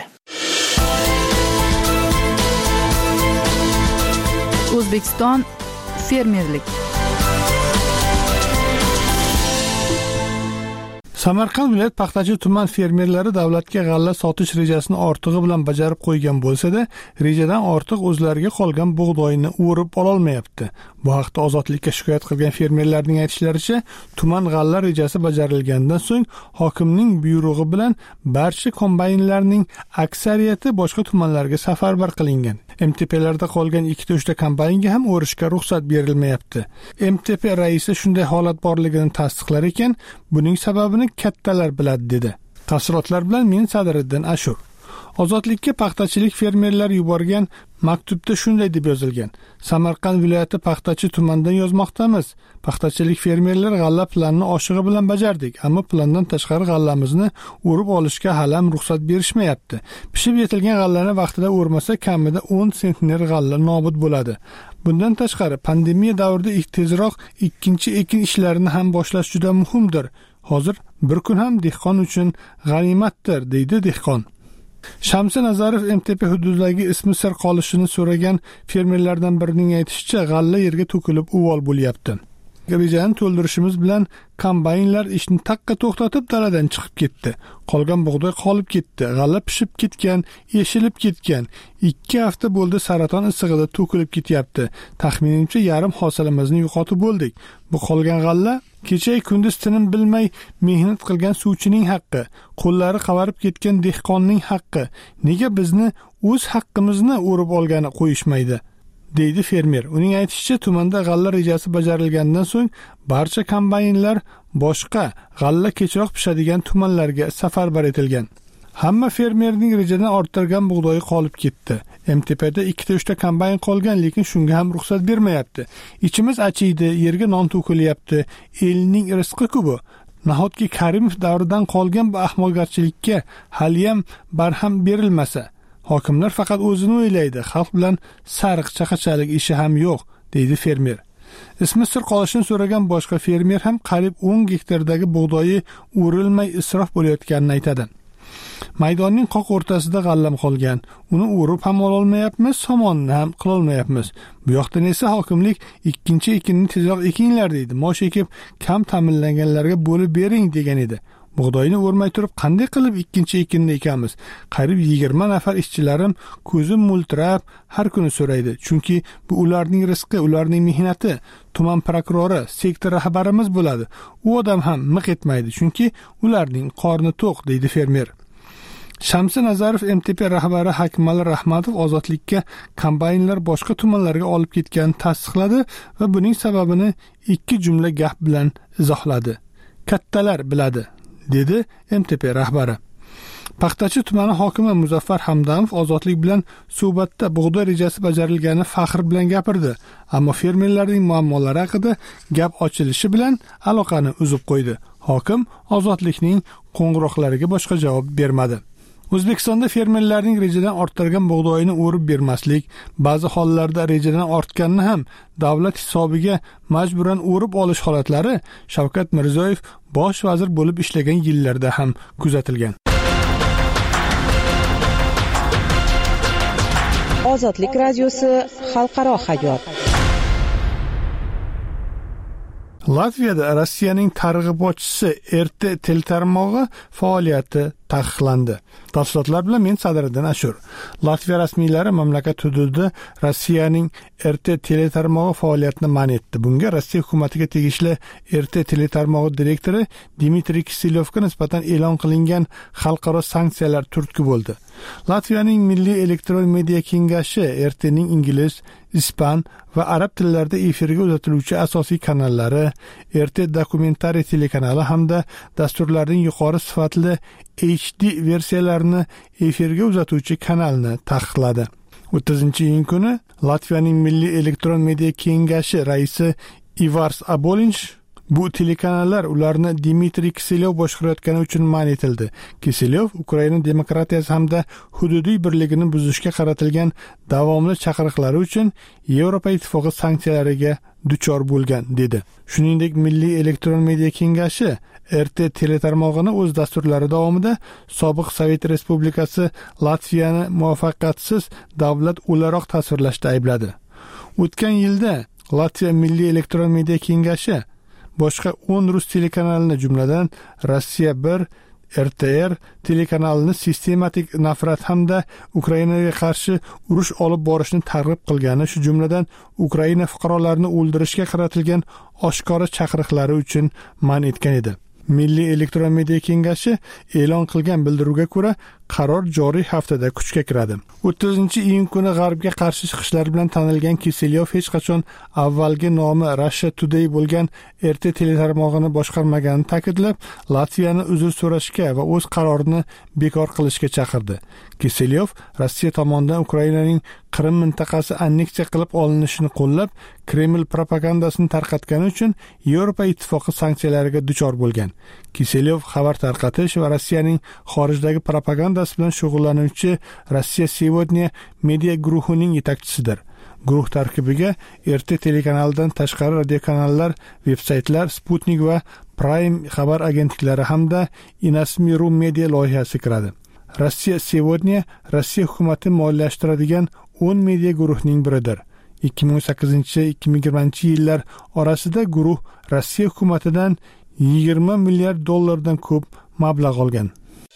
O'zbekiston fermerlik. Samarqand viloyat paxtachi tuman fermerlari davlatga g'alla sotish rejasini ortig'i bilan bajarib qo'ygan bo'lsa-da, rejadan ortiq o'zlariga qolgan bug'doyni o'rib ololmayapti. Bu haqda Ozodlikka shikoyat qilgan fermerlarning aytishlaricha, tuman g'alla rejasi bajarilgandan so'ng hokimning buyrug'i bilan barcha kombaynlarning aksariyati boshqa tumanlarga safarbar qilingan. M T P'larda qolgan ikkita uchta kombaynga ham o'rishga ruxsat berilmayapti. M T P raisi shunday holat borligini tasdiqlar ekan, buning sababini kattalar biladi dedi. Tafsilotlar bilan men Sadiriddin Ashur. Ozodlikka paxtachilik fermerlar yuborgan maktubda shunday deb yozilgan: Samarqand viloyati Paxtachi tumanidan yozmoqdamiz. Paxtachilik fermerlar g'alla planini oshig'i bilan bajardik, ammo plandan tashqari g'allamizni o'rib olishga hali ham ruxsat berishmayapti. Pishib yetilgan g'allani vaqtida o'rmasa kamida o'n sentner g'alla nobud bo'ladi. Bundan tashqari pandemiya davrida tezroq ikkinchi ekin ishlarini ham boshlash juda muhimdir. Hozir bir kun ham dehqon uchun g'animatdir, deydi dehqon. Shamsi Nazarov M T P hududidagi ismi sir qolishini so'ragan fermerlardan birining aytishicha, g'alla yerga to'kilib uvol bo'lyapti. Rejani to'ldirishimiz bilan kombaynlar ishni taqqa to'xtatib daladan chiqib ketdi. Qolgan bug'doy qolib ketdi. G'alla pishib ketgan, eshilib ketgan. ikki hafta bo'ldi saraton issig'ida to'kilib ketyapti. Taxminimcha yarim hosilimizni yo'qotib bo'ldik. Bu qolgan g'alla kecha kunduz tinim bilmay mehnat qilgan suvchining haqqi, qo'llari qavarib ketgan dehqonning haqqi. Nega bizni o'z haqqimizni o'rib olgani qo'yishmaydi? deydi fermer. Uning aytishicha, tumanda g'alla rejasi bajarilgandan so'ng barcha kombaynlar boshqa g'alla kechroq pishadigan tumanlarga safarbar etilgan. Hamma fermerning rejadan orttirgan bug'doyi qolib ketdi. M T P'da ikkita uchta kombayn qolgan, lekin shunga ham ruxsat bermayapti. Ichimiz achiydi, yerga non to'kilyapti. Elning rizqi-ku bu. Nahotki Karimov davridan qolgan bu ahmoqgarchilikka haliyam barham berilmasa, hokimlar faqat o'zini o'ylaydi, xalq bilan sariq chaqachalik ishi ham yo'q, deydi fermer. Ismi sir qolishini so'ragan boshqa fermer ham qariyb o'n gektardagi bug'doyi o'rilmay isrof bo'layotganini aytadi. Maydonning qoq o'rtasida g'allam qolgan. Uni o'rib ham ololmayapmiz, somonni ham qilolmayapmiz. Bu yoqdan esa hokimlik ikkinchi ekinni tezroq ekinglar deydi. Mosh ekib kam ta'minlanganlarga bo'lib bering degan edi. Bug'doyni o'rmay turib qanday qilib ikkinchi ekinni ekamiz? Qariyb yigirma nafar ishchilarim ko'zim mo'ltirab har kuni so'raydi. Chunki bu ularning rizqi, ularning mehnati. Tuman prokurori, sektor rahbarimiz bo'ladi. U odam ham miq etmaydi, chunki ularning qorni to'q, deydi fermer. Shamsi Nazarov M T P rahbari Hakmal Rahmatov ozodlikka kombaynlar boshqa tumanlarga olib ketganini tasdiqladi va buning sababini ikki jumla gap bilan izohladi. Kattalar biladi, dedi M T P rahbari. Paxtachi tumani hokimi Muzaffar Hamdamov ozodlik bilan suhbatda bug'doy rejasi bajarilgani faxr bilan gapirdi, ammo fermerlarning muammolari haqida gap ochilishi bilan aloqani uzib qo'ydi. Hokim ozodlikning qo'ng'iroqlariga boshqa javob bermadi. O'zbekistonda fermerlarning rejadan orttirgan bug'doyini o'rib bermaslik, ba'zi hollarda rejadan ortganini ham davlat hisobiga majburan o'rib olish holatlari Shavkat Mirziyoyev bosh vazir bo'lib ishlagan yillarda ham kuzatilgan. Ozodlik radiosi xalqaro hayot. Latviyada Rossiyaning targ'ibotchisi R T teletarmog'i faoliyati taqiqlandi. Tafsilotlar bilan men Sadiriddin Ashur. Latviya rasmiylari mamlakat hududida Rossiyaning R T teletarmog'i faoliyatini man etdi. Bunga Rossiya hukumatiga tegishli R T teletarmog'i direktori Dmitriy Kiselyovga nisbatan e'lon qilingan xalqaro sanksiyalar turtki bo'ldi. Latviyaning Milliy elektron media kengashi R T'ning ingliz, ispan va arab tillarida efirga uzatiluvchi asosiy kanallari, R T dokumentariy telekanali hamda dasturlarning yuqori sifatli H D versiyalarini efirga uzatuvchi kanalni taqiqladi. o'ttizinchi iyun kuni Latviyaning Milliy elektron media kengashi raisi Ivars Abolinch bu telekanallar ularni Dmitriy Kiselyov boshqarayotgani uchun man etildi. Kiselyov Ukraina demokratiyasi hamda hududiy birligini buzishga qaratilgan davomli chaqiriqlari uchun Yevropa ittifoqi sanksiyalariga duchor bo'lgan, dedi. Shuningdek, Milliy elektron media kengashi R T teletarmog'ini o'z dasturlari davomida sobiq Sovet Respublikasi Latviyani muvaffaqiyatsiz davlat o'laroq tasvirlashda aybladi. O'tgan yilda Latviya Milliy elektron media kengashi boshqa o'n rus telekanalini, jumladan Rossiya bir, R T R telekanalini sistematik nafrat hamda Ukrainaga qarshi urush olib borishni targ'ib qilgani, shu jumladan Ukraina fuqarolarini o'ldirishga qaratilgan oshkora chaqiriqlari uchun man etgan edi. Milliy elektron media kengashi e'lon qilgan bildiruvga ko'ra, qaror joriy haftada kuchga kiradi. o'ttizinchi iyun kuni G'arbga qarshi chiqishlar bilan tanilgan Kiselyov hech qachon avvalgi nomi Russia Today bo'lgan R T teletarmog'ini boshqarmaganini ta'kidlab, Latviyani uzr so'rashga va o'z qarorini bekor qilishga chaqirdi. Kiselyov Rossiya tomonidan Ukrainaning Qrim mintaqasi anneksiya qilib olinishini qo'llab, Kreml propagandasini tarqatgani uchun Yevropa ittifoqi sanksiyalariga duchor bo'lgan. Kiselyov xabar tarqatish va Rossiyaning xorijdagi propagandasi bilan shug'ullanuvchi Rossiya Сегодня media guruhining yetakchisidir. Guruh tarkibiga R T telekanalidan tashqari radiokanallar, veb-saytlar, Sputnik va Prime xabar agentliklari hamda Inasmiru media loyihasi kiradi. Rossiya Сегодня Rossiya hukumati moliyalashtiradigan o'n media guruhning biridir. ikki ming o'n sakkizinchi - ikki ming yigirmanchi yillar orasida guruh Rossiya hukumatidan yigirma milliard dollardan ko'p mablag' olgan.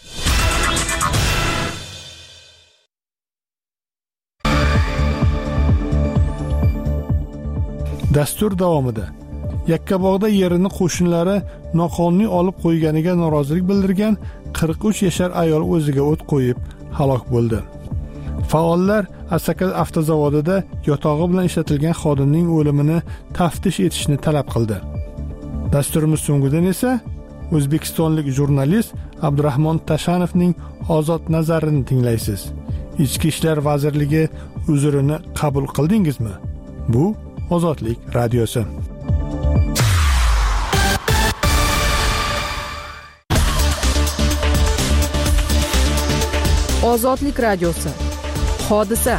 Dastur davomida Yakkabog'da yerini qo'shnilari noqonuniy olib qo'yganiga norozilik bildirgan qirq uch yashar ayol o'ziga o't qo'yib halok bo'ldi. Faollar Asaka avtozavodida yotog'i bilan ishlatilgan xodimning o'limini taftish etishni talab qildi. Dasturimiz so'ngidan esa o'zbekistonlik jurnalist Abdurahmon Tashanovning ozod nazarini tinglaysiz. Ichki ishlar vazirligi uzrini qabul qildingizmi? Bu Ozodlik radiosi. Ozodlik radiosi. Hodisa.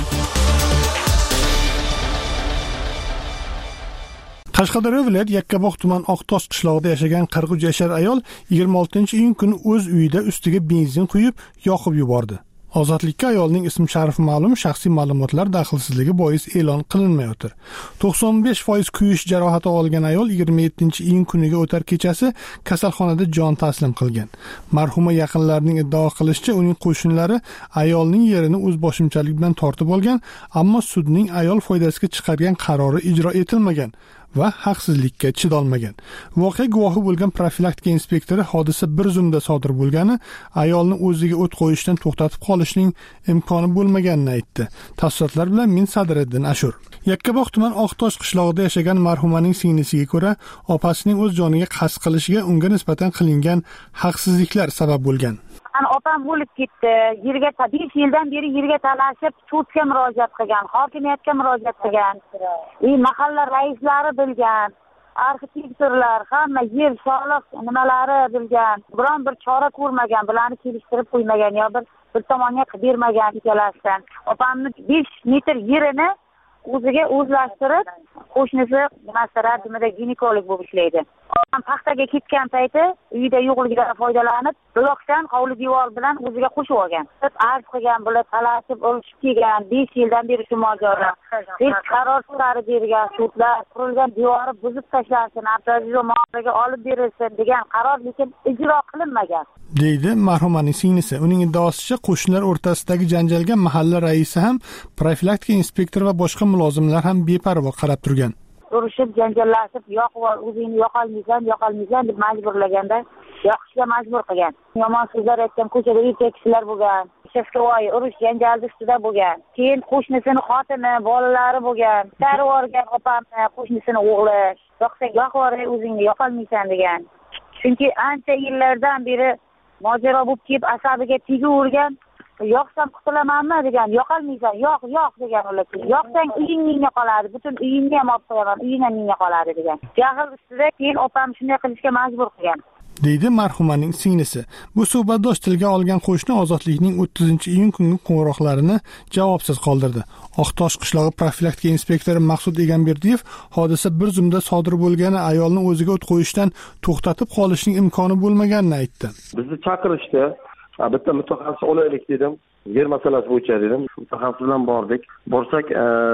Qashqadaryo viloyat Yakkabog' tuman Oqtosh qishlog'ida yashagan qirq uch yashar ayol yigirma oltinchi iyun kuni o'z uyida ustiga benzin quyib, yoqib yubordi. Ozodlikka ayolning ism sharifi ma'lum, shaxsiy ma'lumotlar daxlsizligi bois e'lon qilinmayotir. to'qson besh foiz kuyish jarohati olgan ayol yigirma yettinchi iyun kuniga o'tar kechasi kasalxonada jon taslim qilgan. Marhuma yaqinlarining iddao qilishicha, uning qo'shnilari ayolning yerini o'zboshimchalik bilan tortib olgan, ammo sudning ayol foydasiga chiqargan qarori ijro etilmagan va haqsizlikka chidolmagan. Voqea guvohi bo'lgan profilaktika inspektori hodisa bir zumda sodir bo'lgani, ayolni o'ziga o't qo'yishdan to'xtatib qolishning imkoni bo'lmaganini aytdi. Tafsilotlar bilan men Sadriddin Ashur. Yakkabog' tuman Oqtosh qishlog'ida yashagan marhumaning singlisiga ko'ra, opasining o'z joniga qasd qilishiga unga nisbatan qilingan haqsizliklar sabab bo'lgan. Ana opam o'lib ketdi. Yerga besh yildan beri yerga talashib, sudga murojaat qilgan, hokimiyatga murojaat qilgan. E mahalla raislari bilgan, arxitektorlar, hamma yer soliq nimalari bilgan. Biron bir chora ko'rmagan, bularni kelishtirib qo'ymagan yo bir bir tomonga qilib bermagan ikkalasidan. Opamni besh metr yerini o'ziga o'zlashtirib, qo'shnisi maslahatida ginekolog bo'lib ishlaydi. Opam paxtaga ketgan payti uyida yo'qligidan foydalanib, blokdan hovli devor bilan o'ziga qo'shib olgan. Arz qilgan, bular talashib olishib kelgan, besh yildan beri shu mojaro. Hech qaror chiqarib bergan sudlar, qurilgan devori buzib tashlansin, Abdulaziz Omonovga olib berilsin degan qaror lekin ijro qilinmagan. deydi marhumaning singlisi. Uning iddaosicha, qo'shnilar o'rtasidagi janjalga mahalla raisi ham, profilaktika inspektori va boshqa mulozimlar ham beparvo qarab turgan. Urushib, janjallashib, yoqib o'zingni yoqolmaysan, yoqolmaysan deb majburlaganda yoqishga majbur qilgan. Yomon so'zlar aytgan, ko'chada erkak kishilar bo'lgan. Shafqavoy urush janjalda ustida bo'lgan. Keyin qo'shnisini xotini, bolalari bo'lgan. Tarvorgan opamni, qo'shnisini o'g'li. Yoqsang yoqib o'zingni yoqolmaysan degan. Chunki ancha yillardan beri mojaro bo'lib kelib, asabiga tegavergan. Yoqsam qutulamanmi degan, yoqolmaysan, yoq, yoq degan ular. Yoqsang uying menga qoladi, butun uyingni ham olib qo'yaman, uying ham menga qoladi degan. Jahl ustida keyin opam shunday qilishga majbur qilgan. deydi marhumaning singlisi. Bu suhbatdosh tilga olgan qo'shni Ozodlikning o'ttizinchi iyun kungi qo'ng'iroqlarini javobsiz qoldirdi. Oqtosh qishlog'i profilaktika inspektori Maqsud Egamberdiyev hodisa bir zumda sodir bo'lgani, ayolni o'ziga o't qo'yishdan to'xtatib qolishning imkoni bo'lmaganini aytdi. Bizni chaqirishdi. Bitta mutaxassis olaylik dedim. Yer masalasi bo'yicha dedim. Mutaxassis bilan bordik. Borsak,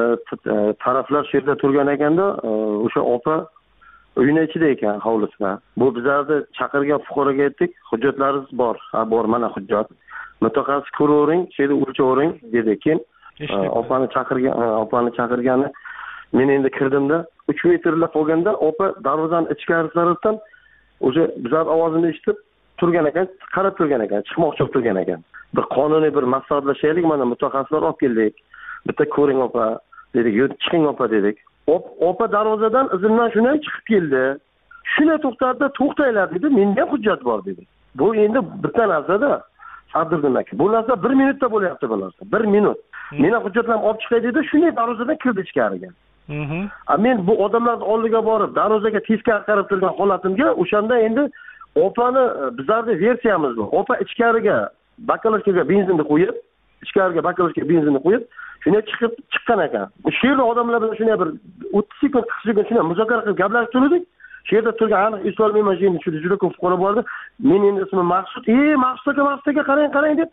taraflar shu yerda turgan ekanda, o'sha opa uyning ichida ekan, hovlisida. Bu bizlarni chaqirgan fuqaroga aytdik, hujjatlaringiz bor. Ha, bor, mana hujjat. Mutaxassis ko'ravering, şeyda o'lchavering dedi. Keyin opani chaqirgan, opani chaqirgani men endi kirdimda, uch metrlab qolganda opa darvozaning ichkarisidan o'sha bizlar ovozini eshitib turgan ekan, qarab turgan ekan, chiqmoqchi bo'lib turgan ekan. bir qonuniy bir maslahatlashaylik, mana mutaxassislar olib keldik. Bitta ko'ring opa dedik, "Yo'q, chiqing opa" dedik. Opa darvozadan izimdan shunday chiqib keldi. Shunday to'xtatdi, "To'xtanglar" dedi. "Menda ham hujjat bor" dedi. Bu endi bitta narsa-da. Abdurdim aka. Bu narsa bir minutda bo'lyapti bu narsa. bir minut. Meni hujjatlarimni olib chiqay dedi, shunday darvozadan kirdi ichkariga. Mhm. Men bu odamlar oldiga borib, darvozaga teskari qarab turgan holatimga o'shanda endi opani bizlarning versiyamiz bu. Opa ichkariga bakalovkaga benzinni qo'yib, ichkariga bakalovkaga benzinni qo'yib, shunday chiqib chiqqan ekan. Shu yerda odamlar bilan shunday bir o'ttiz sekund, qirq sekund shunday muzokara qilib gaplashib turdik. Shu yerda turgan aniq eslolmayman, endi shu juda ko'p fuqaro bordi. Men endi ismim Maqsud. "Ey, Maqsud aka, Maqsud aka, qarang, qarang" deb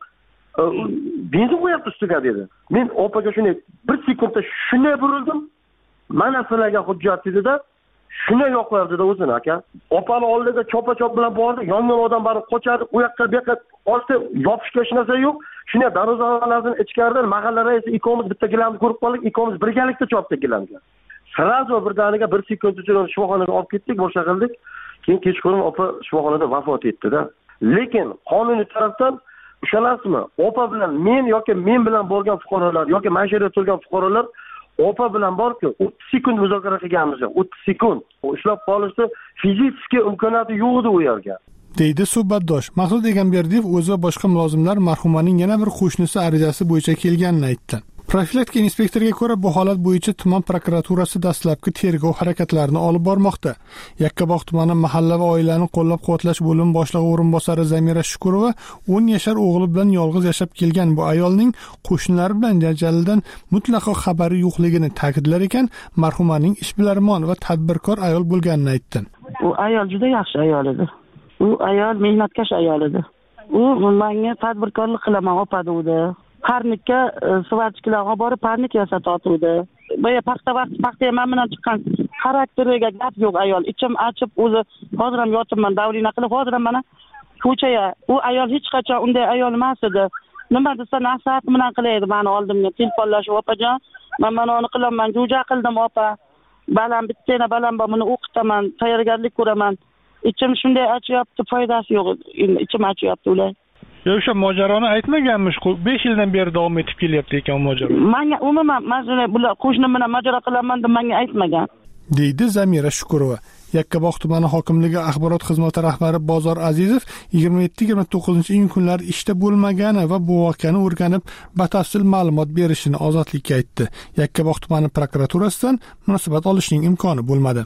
benzin qo'yapti ustiga dedi. Men opaga shunday bir sekundda shunday burildim. "Mana sizlarga hujjat" dedi-da, shunday yoqlardi da o'zini aka. Opani oldiga chopa-chop bilan bordi. Yongan odam bari qochadi, u yoqqa bu yoqqa olsa yopishga hech narsa yo'q. Shunday darvozalardan ichkaridan mahalla raisi ikkovimiz bitta gilamni ko'rib qoldik, ikkovimiz birgalikda chopdik gilamga. Srazo birdaniga bir sekund ichida shifoxonaga olib ketdik, boshqa qildik. Keyin kechqurun opa shifoxonada vafot etdi-da. Lekin qonuniy tarafdan ushalarsizmi? Opa bilan men yoki men bilan bo'lgan fuqarolar yoki mana shu yerda turgan fuqarolar opa bilan borku, o'ttiz sekund muzokara qilganmiz, o'ttiz sekund. Ushlab qolishni fizik imkoniyati yo'q edi u yerga. deydi suhbatdosh. Maqsud Egamberdiyev o'zi va boshqa mulozimlar marhumaning yana bir qo'shnisi arizasi bo'yicha kelganini aytdi. Profilaktika inspektoriga ko'ra, bu holat bo'yicha tuman prokuraturasi dastlabki tergov harakatlarini olib bormoqda. Yakkabog' tumani mahalla va oilani qo'llab-quvvatlash bo'limi boshlig'i o'rinbosari Zamira Shukurova o'n yashar o'g'li bilan yolg'iz yashab kelgan bu ayolning qo'shnilari bilan janjaldan mutlaqo xabari yo'qligini ta'kidlar ekan, marhumaning ishbilarmon va tadbirkor ayol bo'lganini aytdi. U ayol juda yaxshi ayol edi. U ayol mehnatkash ayol edi. U menga tadbirkorlik qilaman opa dedi. Parnikka suvachkilar olib borib parnik yasatotdi. Boya paxta vaqti paxta ham bilan chiqqan. Xarakteriga gap yo'q ayol. Ichim achib o'zi hozir ham yotibman, davrina qilib hozir ham mana ko'chaya. U ayol hech qachon unday ayol emas edi. Nima desa nasihat bilan qilaydi meni oldimga telefonlashib, "Opajon, men mana uni qilaman, jo'ja qildim opa. Balam bittana balam bor, buni o'qitaman, tayyorgarlik ko'raman. Ichim shunday achyapti, foydasi yo'q. Ichim achyapti ular." O'sha mojaroni aytmaganmish-ku, besh yildan beri davom etib kelyapti ekan mojaro. Menga umuman mana bular qo'shnim bilan mojaro qilaman deb menga aytmagan. deydi Zamira Shukurova. Yakkabog' tumani hokimligi axborot xizmati rahbari Bozor Azizov yigirma yetti yigirma to'qqizinchi iyun kunlari ishda bo'lmagani va bu voqeani o'rganib, batafsil ma'lumot berishini Ozodlikka aytdi. Yakkabog' tumani prokuraturasidan munosabat olishning imkoni bo'lmadi.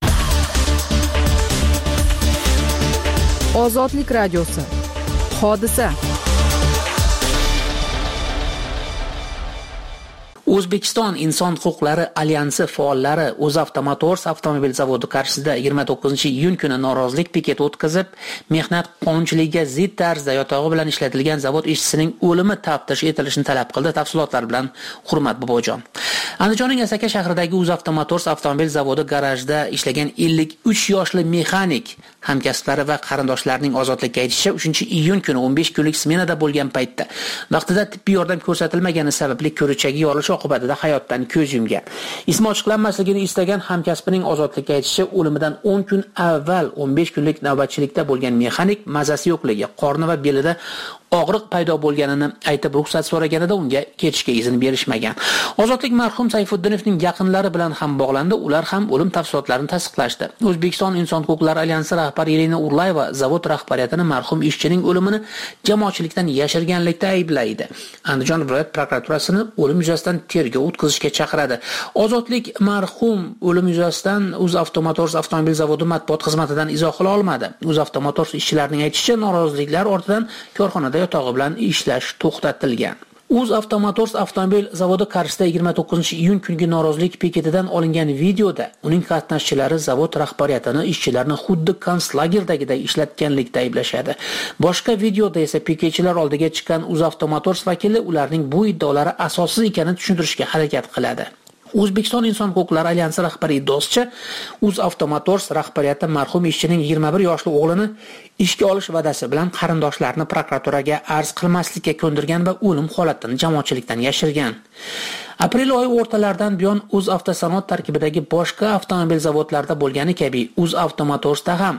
Ozodlik radiosi. Hodisa. O'zbekiston Inson huquqlari alyansi faollari UzAvto Motors avtomobil zavodi qarshisida yigirma to'qqizinchi iyun kuni norozilik piketi o'tkazib, mehnat qonunchiligiga zid tarzda yotog'i bilan ishlatilgan zavod ishchisining o'limi taftish etilishini talab qildi. Tafsilotlar bilan Hurmat Bobojon. Andijonning Asaka shahridagi UzAvto Motors avtomobil zavodi garajida ishlagan ellik uch yoshli mexanik hamkasblari va qarindoshlarining Ozodlikka aytishicha, uchinchi iyun kuni o'n besh kunlik smenada bo'lgan paytda vaqtida tibbiy yordam ko'rsatilmagani sababli ko'richagi yorilish oqibatida hayotdan ko'z yumgan. Ismi ochiqlanmasligini istagan hamkasbining Ozodlikka aytishicha, o'limidan o'n kun avval o'n besh kunlik navbatchilikda bo'lgan mexanik mazasi yo'qligi, qorni va belida og'riq paydo bo'lganini aytib ruxsat so'raganida unga ketishga izn berishmagan. Ozodlik marhum Sayfuddinovning yaqinlari bilan ham bog'landi, ular ham o'lim tafsilotlarini tasdiqlashdi. O'zbekiston Inson huquqlari alyansi rahbari Elina Urlayeva zavod rahbariyatini marhum ishchining o'limini jamoatchilikdan yashirganlikda ayblaydi. Andijon viloyat prokuraturasini o'lim yuzasidan tergov o'tkazishga chaqiradi. Ozodlik marhum o'lim yuzasidan UzAvto Motors avtomobil zavodi matbuot xizmatidan izoh qila olmadi. UzAvto Motors ishchilarining aytishicha, noroziliklar ortidan korxonada yotog'i bilan ishlash to'xtatilgan. UzAvto Motors avtomobil zavodi qarshisida yigirma to'qqizinchi iyun kungi norozilik piketidan olingan videoda uning qatnashchilari zavod rahbariyatini ishchilarni xuddi konslagerdagiday ishlatganlikda ayblashadi. Boshqa videoda esa piketchilar oldiga chiqqan UzAvto Motors vakili ularning bu iddaolari asossiz ekanini tushuntirishga harakat qiladi. O'zbekiston Inson huquqlari alyansi rahbari iddaosicha, UzAvto Motors rahbariyati marhum ishchining yigirma bir yoshli o'g'lini ishga olish va'dasi bilan qarindoshlarini prokuraturaga arz qilmaslikka ko'ndirgan va o'lim holatini jamoatchilikdan yashirgan. Aprel oyi o'rtalaridan buyon UzAvtosanoat tarkibidagi boshqa avtomobil zavodlarida bo'lgani kabi UzAvto Motorsda ham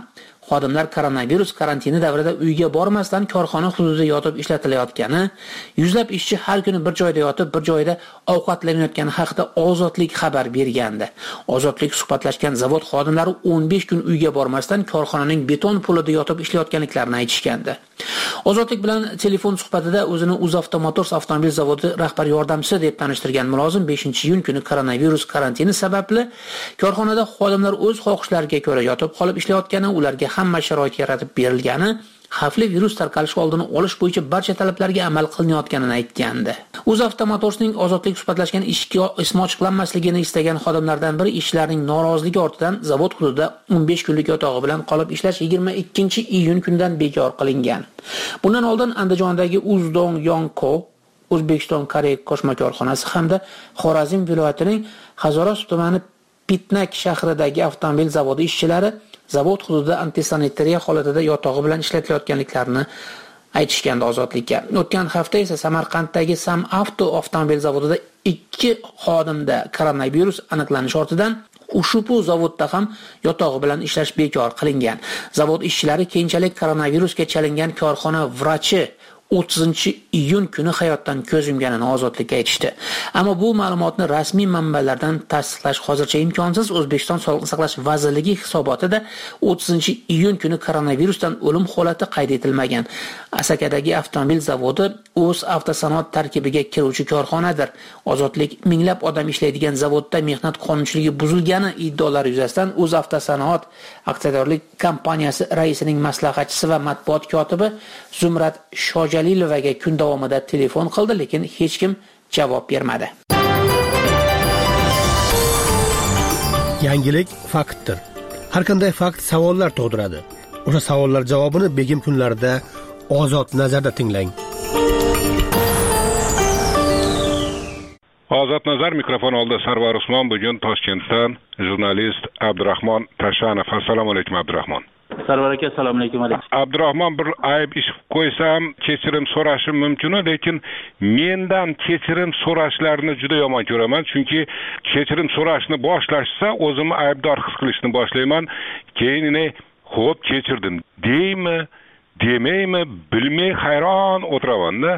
xodimlar koronavirus karantini davrida uyga bormasdan korxona hududida yotib ishlatilayotgani, yuzlab ishchi har kuni bir joyda yotib, bir joyda ovqatlanayotgani haqida Ozodlik xabar bergandi. Ozodlik suhbatlashgan zavod xodimlari o'n besh kun uyga bormasdan korxonaning beton polida yotib ishlayotganliklarini aytishgandi. Ozodlik bilan telefon suhbatida o'zini UzAvto Motors avtomobil zavodi rahbar yordamchisi deb tanishtirgan mulozim beshinchi iyun kuni koronavirus karantini sababli korxonada xodimlar o'z xohishlariga ko'ra yotib qolib ishlayotgani, ularga hamma sharoit yaratib berilgani, xavfli virus tarqalishi oldini olish bo'yicha barcha talablarga amal qilinayotganini aytgandi. UzAvto Motorsning Ozodlik suhbatlashgan ishga ismi ochiqlanmasligini istagan xodimlardan biri ishchilarning noroziligi ortidan zavod hududida o'n besh kunlik yotog'i bilan qolib ishlash yigirma ikkinchi iyun kunidan bekor qilingan. Bundan oldin Andijondagi Uzdong Yongko O'zbekiston Koreya qo'shma korxonasi hamda Xorazm viloyatining Hazoros tumani Pitnak shahridagi avtomobil zavodi ishchilari zavod hududida antisanitariya holatida yotog'i bilan ishlatilayotganliklarini aytishgandi Ozodlikka. O'tgan hafta esa Samarqanddagi Sam Avto avtomobil zavodida ikki xodimda koronavirus aniqlanishi ortidan ushbu zavodda ham yotog'i bilan ishlash bekor qilingan. Zavod ishchilari keyinchalik koronavirusga chalingan korxona vrachi o'ttizinchi iyun kuni hayotdan ko'z yumganini Ozodlikka aytishdi. Ammo bu ma'lumotni rasmiy manbalardan tasdiqlash hozircha imkonsiz. O'zbekiston Sog'liqni saqlash vazirligi hisobotida o'ttizinchi iyun kuni koronavirusdan o'lim holati qayd etilmagan. Asakadagi avtomobil zavodi o'z avtosanoat tarkibiga kiruvchi korxonadir. Ozodlik minglab odam ishlaydigan zavodda mehnat qonunchiligi buzilgani iddaolari yuzasidan o'z avtosanoat aksiyadorlik kompaniyasi raisining maslahatchisi va matbuot kotibi Zumrat Shojalilovaga kun davomida telefon qildi, lekin hech kim javob bermadi. Yangilik faktdir. Har qanday fakt savollar tug'diradi. O'sha savollar javobini begim kunlarida Ozod nazarda tinglang. Ozod nazar mikrofon oldida Sarvar Usmon, bugun Toshkentdan jurnalist Abdurahmon Tashanov. Assalomu alaykum Abdurahmon. Sarvar aka, assalomu alaykum. Abdurahmon, bir ayb ish qo'ysam, kechirim so'rashim mumkin, lekin mendan kechirim so'rashlarini juda yomon ko'raman, chunki kechirim so'rashni boshlashsa, o'zimni aybdor his qilishni boshlayman. Keyin xo'p kechirdim deymi, demaymi, bilmay hayron o'tiraman-da.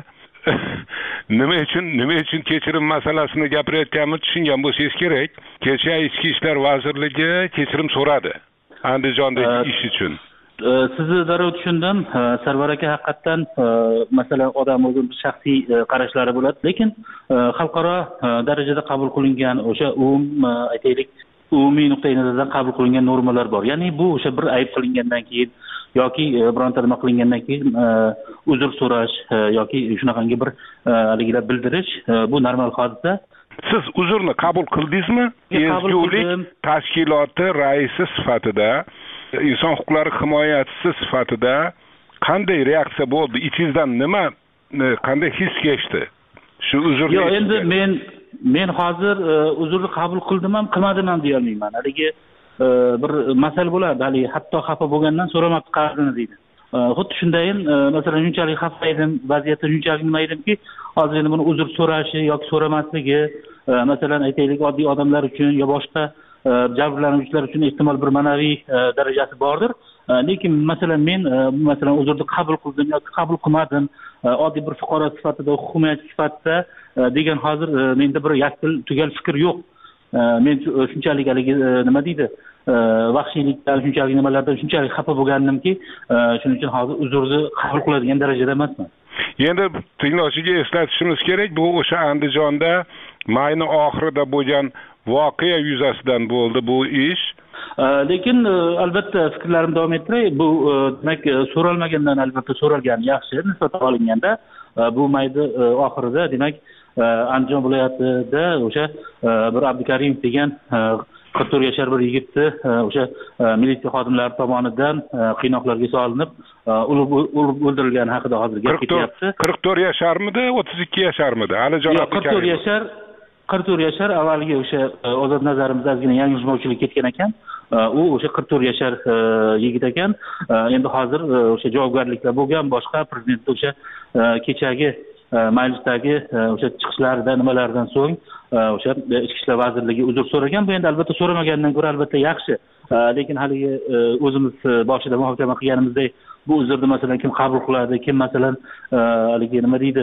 Nima uchun, nima uchun kechirim masalasini gapirayotganimni tushungan bo'lsangiz kerak. Kecha Ichki ishlar vazirligi kechirim so'radi Andijondagi ish uchun. Sizni darrov tushundim. Sarvar aka, haqiqatan masalan odam o'zining shaxsiy qarashlari bo'ladi, lekin xalqaro darajada qabul qilingan o'sha umum aytaylik umumiy nuqtai nazardan qabul qilingan normalar bor. Ya'ni bu o'sha bir ayb qilingandan keyin yoki bironta nima qilingandan keyin uzr so'rash yoki shunaqangi bir haligilar bildirish bu normal hodisa. Siz uzrni qabul qildingizmi? Ezgulik tashkiloti raisi sifatida, inson huquqlari himoyachisi sifatida qanday reaksiya bo'ldi? Ichingizdan nima, qanday his kechdi? Shu uzrni. Yo'q, endi men men hozir uzrni qabul qildim ham, qilmadim ham deya olmayman. Haligi bir masala bo'ladi, hali hatto xafa bo'lgandan so'ramabdi qarzini deydi. Xuddi shundayin, masalan, shunchalik xafa edim, vaziyatda shunchalik nima edimki, hozir endi buni uzr so'rashi yoki so'ramasligi, masalan, aytaylik oddiy odamlar uchun yo boshqa jabrlanuvchilar uchun ehtimol bir ma'naviy darajasi bordir. Lekin masalan men masalan uzrni qabul qildim yoki qabul qilmadim, oddiy bir fuqaro sifatida, huquq himoyachi sifatida degan hozir menda bir yakdil tugal fikr yo'q. Men shunchalik haligi nima deydi, vahshiylikdan, shunchalik nimalardan shunchalik xafa bo'lgandimki, shuning uchun hozir uzrni qabul qiladigan darajada emasman. Endi tinglovchiga eslatishimiz kerak, bu o'sha Andijonda mayni oxirida bo'lgan voqea yuzasidan bo'ldi bu ish. Lekin albatta fikrlarimni davom ettiray. Bu demak so'ralmagandan albatta so'ralgan yaxshi nisbatan olinganda, bu mayda oxirida demak Andijon viloyatida o'sha bir Abdukarimov degan qirq to'rt yashar bir yigitni o'sha militsiya xodimlari tomonidan qiynoqlarga solinib, urib o'ldirilgani haqida hozir gap ketyapti. qirq to'rt yasharmidi, o'ttiz ikki yasharmidi? Alijon Abdukarimov. qirq to'rt yashar, qirq to'rt yashar avvalgi o'sha Ozod nazarimizda ozgina yanglishmovchilik ketgan ekan. U o'sha qirq to'rt yashar yigit ekan. Endi hozir o'sha javobgarliklar bo'lgan, boshqa prezident o'sha kechagi majlisdagi o'sha chiqishlardan nimalardan so'ng o'sha ichki ishlar vazirligi uzr so'ragan. Bu endi albatta so'ramagandan ko'ra albatta yaxshi. Lekin haligi o'zimiz boshida muhokama qilganimizdek bu uzrni masalan kim qabul qiladi, kim masalan haligi nima deydi,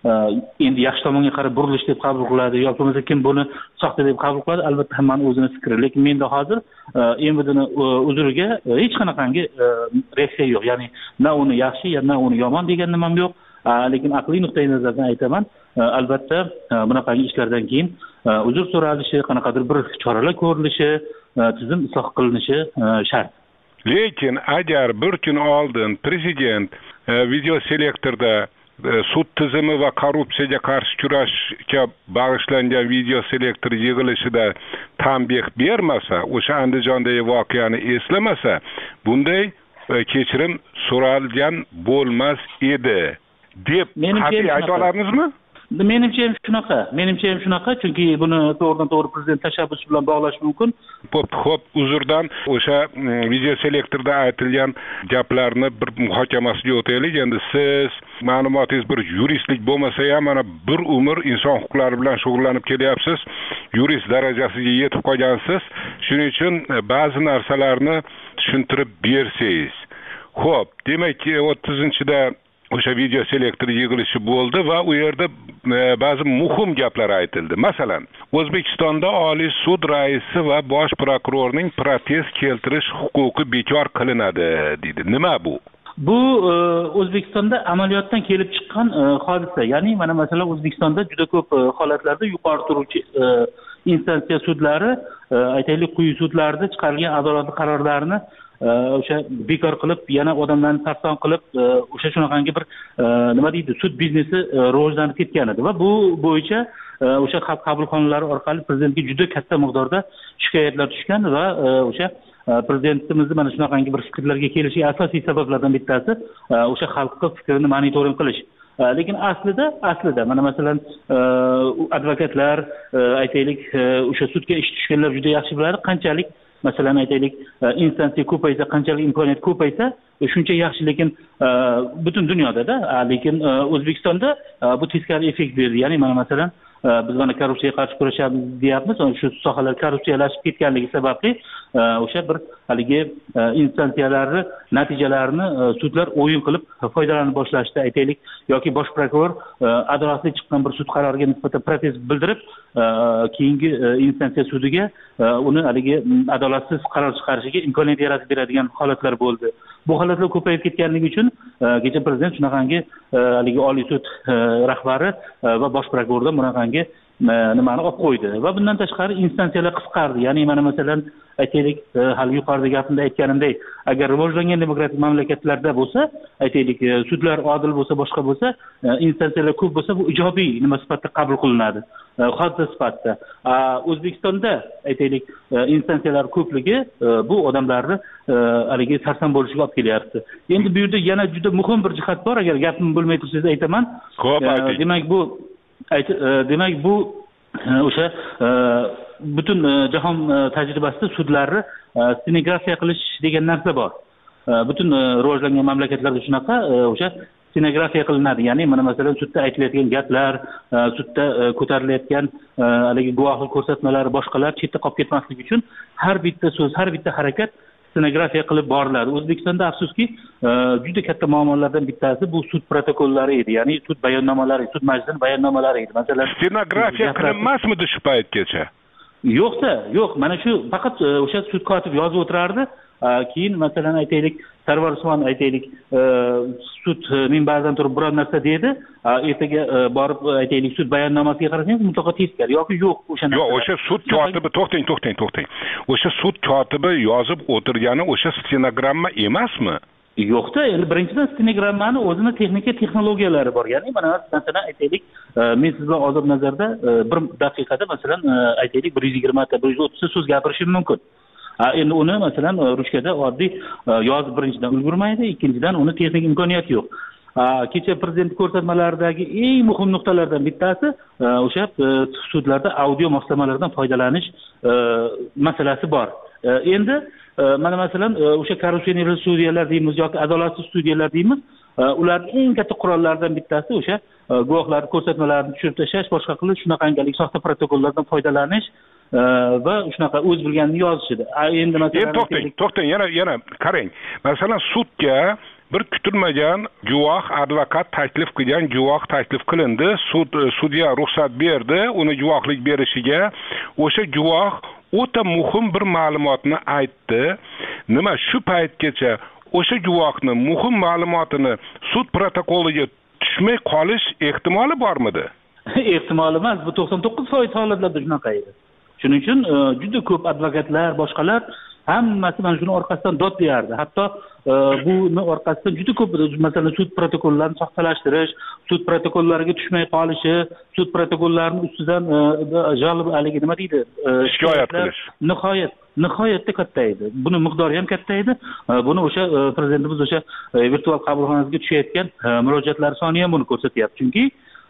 endi yaxshi tomonga qarab burilish deb qabul qiladi yoki bo'lmasa kim buni soxta deb qabul qiladi, albatta hammani o'zini fikri. Lekin menda hozir M V Dni uzriga hech qanaqangi reaksiya yo'q. Ya'ni na uni yaxshi, na uni yomon degan nimam yo'q. Lekin aqliy nuqtai nazardan aytaman, albatta bunaqangi ishlardan keyin uzr so'ralishi, qanaqadir bir choralar ko'rilishi, tizim isloh qilinishi shart. Lekin agar bir kun oldin prezident video selektorda sud tizimi va korrupsiyaga qarshi kurashga bag'ishlangan video selektor yig'ilishida tanbeh bermasa, o'sha Andijondagi voqeani eslamasa, bunday kechirim so'ralgan bo'lmas edi deb qat'iy ayta olamizmi? Menimcha ham shunaqa. Menimcha ham shunaqa, chunki buni to'g'ridan to'g'ri prezident tashabbusi bilan bog'lash mumkin. Xo'p, xo'p, uzrdan o'sha video selektorda aytilgan gaplarni bir muhokamasiga o'taylik. Endi siz ma'lumotingiz bir yuristlik bo'lmasa ham mana bir umr inson huquqlari bilan shug'ullanib kelyapsiz. Yurist darajasiga yetib qolgansiz. Shuning uchun ba'zi narsalarni tushuntirib bersangiz. Xo'p, demak o'ttizinchida o'sha video selektor yig'ilishi bo'ldi va u yerda ba'zi muhim gaplar aytildi. Masalan, O'zbekistonda Oliy sud raisi va bosh prokurorning protest keltirish huquqi bekor qilinadi dedi. Nima bu? Bu O'zbekistonda amaliyotdan kelib chiqqan hodisa. Ya'ni mana masalan O'zbekistonda juda ko'p holatlarda yuqori turuvchi instansiya sudlari, aytaylik quyi sudlarda chiqarilgan adolatli qarorlarni o'sha bekor qilib, yana odamlarni sarson qilib, o'sha shunaqangi bir nima deydi, sud biznesi rivojlanib ketgan edi va bu bo'yicha o'sha xalq qabulxonalari orqali prezidentga juda katta miqdorda shikoyatlar tushgan va o'sha prezidentimizni mana shunaqangi bir fikrlarga kelishiga asosiy sabablardan bittasi o'sha xalqning fikrini monitoring qilish. Lekin aslida aslida mana masalan advokatlar, aytaylik o'sha sudga ish tushganlar juda yaxshi biladi, qanchalik masalan aytaylik instansiya ko'paysa, qanchalik imkoniyat ko'paysa shuncha yaxshi. Lekin butun dunyoda-da, lekin O'zbekistonda bu teskari effekt berdi. Ya'ni mana masalan biz mana korrupsiyaga qarshi kurashamiz deyapmiz, shu sohalar korrupsiyalashib ketganligi sababli o'sha bir haligi instansiyalarni natijalarini sudlar o'yin qilib foydalana boshlashdi, aytaylik, yoki bosh prokuror adolatli chiqqan bir sud qaroriga nisbatan protest bildirib, keyingi instansiya sudiga uni haligi adolatsiz qaror chiqarishiga imkoniyat yaratib beradigan holatlar bo'ldi. Bu holatlar ko'payib ketganligi uchun kecha prezident shunaqangi haligi Oliy sud rahbari va bosh prokurordan bunaqangi nimani olib qo'ydi va bundan tashqari instansiyalar qisqardi. Ya'ni mana masalan aytaylik, hali yuqorida gapimda aytganimdek, agar rivojlangan demokratik mamlakatlarda bo'lsa, aytaylik sudlar odil bo'lsa, boshqa bo'lsa, instansiyalar ko'p bo'lsa, bu ijobiy nima sifatida qabul qilinadi, hodisa sifatida. O'zbekistonda aytaylik instansiyalar ko'pligi bu odamlarni haligi sarson bo'lishiga olib kelyapti. Endi bu yerda yana juda muhim bir jihat bor, agar gapim bo'lmay tursangiz aytaman. Demak bu demak bu o'sha butun jahon tajribasida sudlarni stenografiya qilish degan narsa bor. Butun rivojlangan mamlakatlarda shunaqa o'sha stenografiya qilinadi. Ya'ni mana masalan sudda aytilayotgan gaplar, sudda ko'tarilayotgan haligi guvohlik ko'rsatmalari, boshqalar chetda qolib ketmasligi uchun har bitta so'z, har bitta harakat stenografiya qilib boriladi. O'zbekistonda afsuski juda katta muammolardan bittasi bu sud protokollari edi. Ya'ni sud bayonnomalari, sud majlisining bayonnomalari edi. Masalan, stenografiya qilinmasmidi shu paytgacha? Yo'qsa, yo'q. Mana shu faqat o'sha sud kotib yozib o'tirardi. Keyin masalan aytaylik, Sarvar Usmon aytaylik sud minbaridan turib biror narsa dedi, ertaga borib aytaylik sud bayonnomasiga qarasangiz mutlaqo teskari yoki yo'q o'sha narsa. Yo'q, o'sha sud kotibi, to'xtang, to'xtang, to'xtang. O'sha sud kotibi yozib o'tirgani o'sha stenogramma emasmi? Yo'qda, endi birinchidan stenogrammani o'zini texnika texnologiyalari bor. Ya'ni mana masalan aytaylik, men siz bilan ozod nazarda bir daqiqada masalan aytaylik bir yuz yigirma ta, bir yuz o'ttiz ta so'z gapirishim mumkin. Endi uni masalan ruchkada oddiy yozib birinchidan ulgurmaydi, ikkinchidan uni texnik imkoniyati yo'q. Kecha prezident ko'rsatmalaridagi eng muhim nuqtalardan bittasi o'sha sudlarda audio moslamalardan foydalanish masalasi bor. Endi mana masalan o'sha korrupsioner sudyalar deymiz yoki adolatsiz sudyalar deymiz, ularning eng katta qurollaridan bittasi o'sha guvohlar ko'rsatmalarini tushirib tashlash, boshqa qilish, shunaqangi soxta protokollardan foydalanish va shunaqa o'z bilganini yozishdi. Endi masalan to'xtang, to'xtang, yana yana qarang. Masalan, sudga bir kutilmagan guvoh, advokat taklif qilgan guvoh taklif qilindi, sud sudya ruxsat berdi uni guvohlik berishiga. O'sha guvoh o'ta muhim bir ma'lumotni aytdi. Nima shu paytgacha o'sha guvohning muhim ma'lumotini sud protokoliga tushmay qolish ehtimoli bormidi? Ehtimol emas, bu to'qson to'qqiz foiz holatlarda shunaqa edi. Shuning uchun juda ko'p advokatlar, boshqalar hammasi mana shuni orqasidan dod berdi. Hatto buni orqasidan juda ko'p masalan sud protokollarini soxtalashtirish, sud protokollariga tushmay qolishi, sud protokollarining ustidan jalb haligi nima deydi? Shikoyat qilish. Nihoyat nihoyatda katta edi. Buni miqdori ham katta edi. Buni o'sha prezidentimiz o'sha virtual qabulxonasiga tushayotgan murojaatlar soni ham buni ko'rsatyapti. Chunki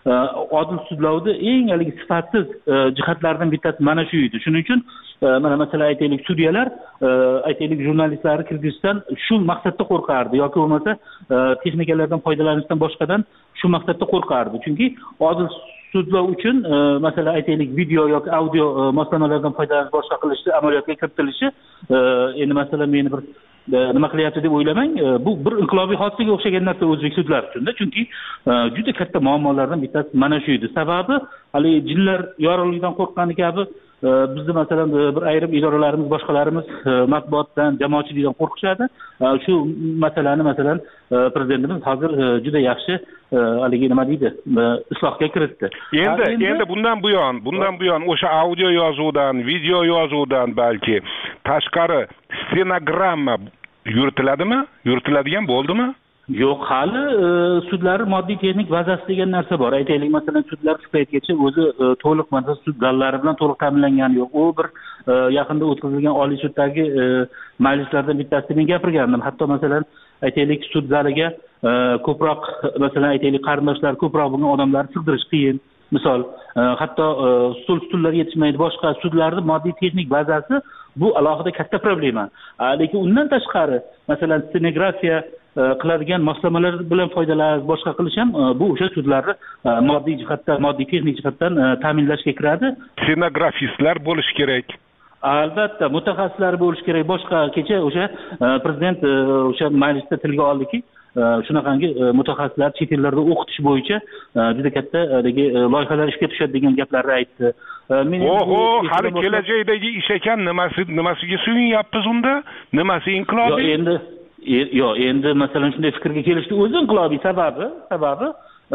odil sudlovda eng haligi sifatsiz jihatlardan bittasi mana shu edi. Shuning uchun mana masalan aytaylik sudyalar aytaylik jurnalistlarni kirgizishdan shu maqsadda qo'rqardi yoki bo'lmasa texnikalardan foydalanishdan boshqadan shu maqsadda qo'rqardi. Chunki odil sudlov uchun masalan aytaylik video yoki audio moslamalardan foydalanish boshqa qilishi amaliyotga kiritilishi endi masalan meni bir nima qilyapti deb o'ylamang, bu bir inqilobiy hodisaga o'xshagan narsa o'zbek sudlari uchun. Chunki juda katta muammolardan bittasi mana shu edi. Sababi hali jinlar yorug'likdan qo'rqqani kabi bizni masalan bir ayrim idoralarimiz, boshqalarimiz matbuotdan, jamoatchilikdan qo'rqishadi. Shu masalani masalan prezidentimiz hozir juda yaxshi haligi nima deydi, islohga kiritdi. Endi endi bundan buyon, bundan buyon o'sha audio yozuvdan, video yozuvdan balki tashqari stenogramma yuritiladimi? Yuritiladigan bo'ldimi? Yo'q, hali sudlar moddiy texnik bazasi degan narsa bor. Aytaylik, masalan, sudlar shu paytgacha o'zi to'liq masalan sud zallari bilan to'liq ta'minlangani yo'q. U bir yaqinda o'tkazilgan Oliy suddagi majlislardan bittasida men gapirgandim. Hatto masalan, aytaylik, sud zaliga ko'proq masalan aytaylik qarindoshlar ko'proq bo'lgan odamlarni sig'dirish qiyin. Misol, hatto stul stullar yetishmaydi, boshqa sudlarning moddiy texnik bazasi bu alohida katta problema. Lekin undan tashqari, masalan, stenografiya qiladigan moslamalar bilan foydalanish, boshqa qilish ham bu o'sha sudlarni moddiy jihatdan, moddiy texnik jihatdan ta'minlashga kiradi. Stenografistlar bo'lishi kerak. Albatta, mutaxassislar bo'lishi kerak. Boshqa kecha o'sha prezident o'sha majlisda tilga oldiki, shunaqangi mutaxassislar chet ellarda o'qitish bo'yicha juda katta loyihalar ishga tushadi degan gaplarni aytdi. Oho, hali kelajakdagi ish ekan, nimasi nimasiga suyinyapmiz unda? Nimasi inqilobiy? Yo'q, endi yo'q, endi masalan shunday fikrga kelishdi. O'zi inqilobiy sababi, sababi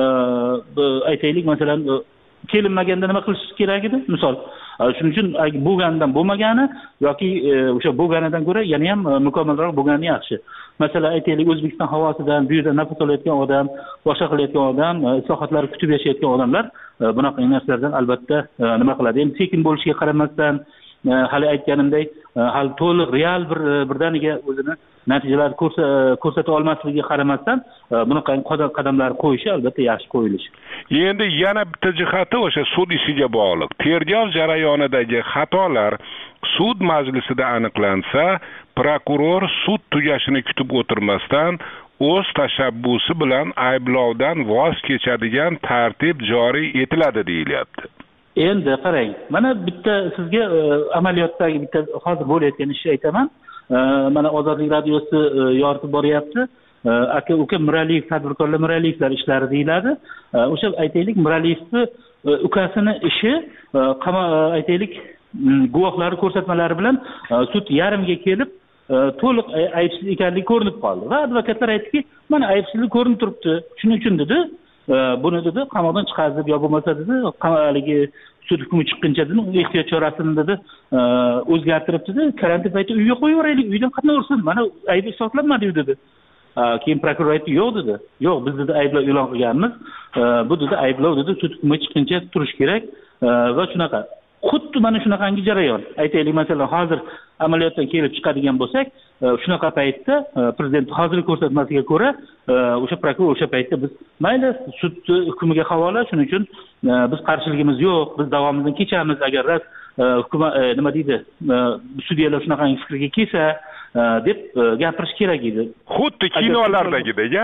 aytaylik masalan kelinmaganda nima qilish kerak edi? Misol, shuning uchun bo'lgandan bo'lmagani yoki o'sha bo'lganidan ko'ra yana ham mukammalroq bo'lgani yaxshi. Masalan, aytaylik O'zbekiston havosidan, bu yerda nafas olayotgan odam, boshqa qilayotgan odam, islohotlarni kutib yashayotgan odamlar bunaqa narsalardan albatta nima qiladi? Endi sekin bo'lishiga qaramasdan, hali aytganimdek, hali to'liq real bir birdaniga o'zini natijalar ko'rsata olmasligiga qaramasdan bunaqa qadamlar qo'yishi albatta yaxshi qo'yilishi. Endi yana bitta jihati o'sha sud ishiga bog'liq. Tergov jarayonidagi xatolar sud majlisida aniqlansa, prokuror sud tugashini kutib o'tirmasdan o'z tashabbusi bilan ayblovdan voz kechadigan tartib joriy etiladi deyilyapti. Endi qarang, mana bitta sizga amaliyotdagi bitta hozir bo'layotgan ishni aytaman. Mana Ozodlik radiosi yoritib boryapti. Aka uka Miraliyev tadbirkorlar Miraliyevlar ishlari deyiladi. O'sha aytaylik Miraliyevni ukasini ishi aytaylik guvohlar ko'rsatmalari bilan sud yarimga kelib to'liq aybsiz ekanligi ko'rinib qoldi va advokatlar aytdiki, mana aybsizlik ko'rinib turibdi. Shuning uchun dedi, buni dedi qamoqdan chiqazib yo bo'lmasa dedi, haligi sud hukmi chiqquncha dedi, ehtiyot chorasini dedi o'zgartirib dedi, karantin payti uyga qo'yaveraylik, uydan qatnaversin. Mana ayb isbotlanmadi dedi. Keyin prokuror aytdi, yo'q dedi. Yo'q, biz dedi ayblov e'lon qilganmiz. Bu dedi ayblov dedi sud hukmi chiqquncha turish kerak va shunaqa. Xuddi mana shunaqangi jarayon. Aytaylik, masalan, hozir amaliyotdan kelib chiqadigan bo'lsak, shunaqa paytda prezident hozirgi ko'rsatmasiga ko'ra, o'sha prokuror o'sha paytda biz mayli sud hukmiga havola, shuning uchun biz qarshiligimiz yo'q, biz davomimizni kechamiz agar ras hukumat nima deydi, sudyalar shunaqangi fikrga kelsa deb gapirish kerak edi. Xuddi kinolardagidek-a?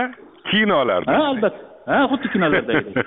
kinolarda. Ha, albatta. Ha, xuddi kinolardagidek.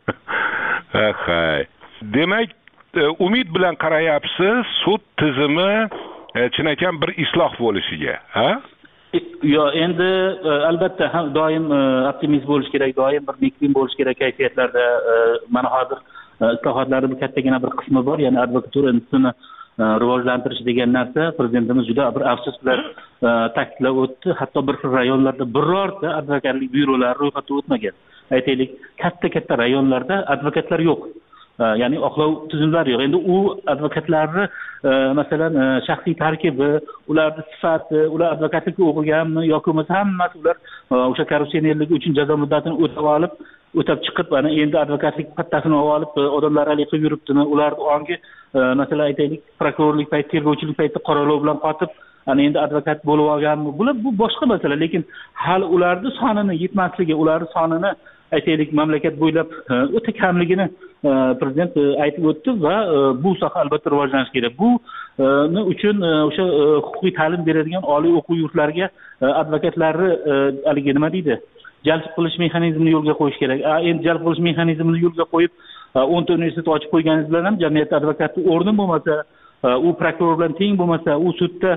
Hay. Demak, umid bilan qarayapsiz sud tizimi chinakam bir isloh bo'lishiga, ha? Yo, endi albatta ham doim optimist bo'lish kerak, doim bir nekbin bo'lish kerak kayfiyatlarda. Mana hozir islohotlarning kattagina bir qismi bor, ya'ni advokatura institutini rivojlantirish degan narsa prezidentimiz juda bir afsus bilan ta'kidlab o'tdi. Hatto bir xil rayonlarda birorta advokatlik byurolari ro'yxatga o'tmagan. Aytaylik, katta-katta rayonlarda advokatlar yo'q. Ya'ni oqlov tizimlari yo'q. Endi u advokatlarni masalan shaxsiy tarkibi, ularning sifati, ular advokatlik o'qiganmi yoki bo'lmasa hammasi ular o'sha korrupsionerlik uchun jazo muddatini o'tab olib, o'tab chiqib, ana endi advokatlik pattasini olib odamlar alik qilib yuribdimi? Ularni ongi masalan aytaylik, prokurorlik payti, tergovchilik payti qoralov bilan qotib, ana endi advokat bo'lib olganmi? Bular bu boshqa masala, lekin hali ularning sonini yetmasligi, ularning sonini aytaylik mamlakat bo'ylab o'ta kamligini prezident aytib o'tdi va bu soha albatta rivojlanishi kerak. Bu uchun o'sha huquqiy ta'lim beradigan oliy o'quv yurtlariga advokatlarni haligi nima deydi? Jalb qilish mexanizmini yo'lga qo'yish kerak. Endi jalb qilish mexanizmini yo'lga qo'yib o'nta universitet ochib qo'yganingiz bilan ham jamiyatda advokatni o'rni bo'lmasa, u prokuror bilan teng bo'lmasa, u sudda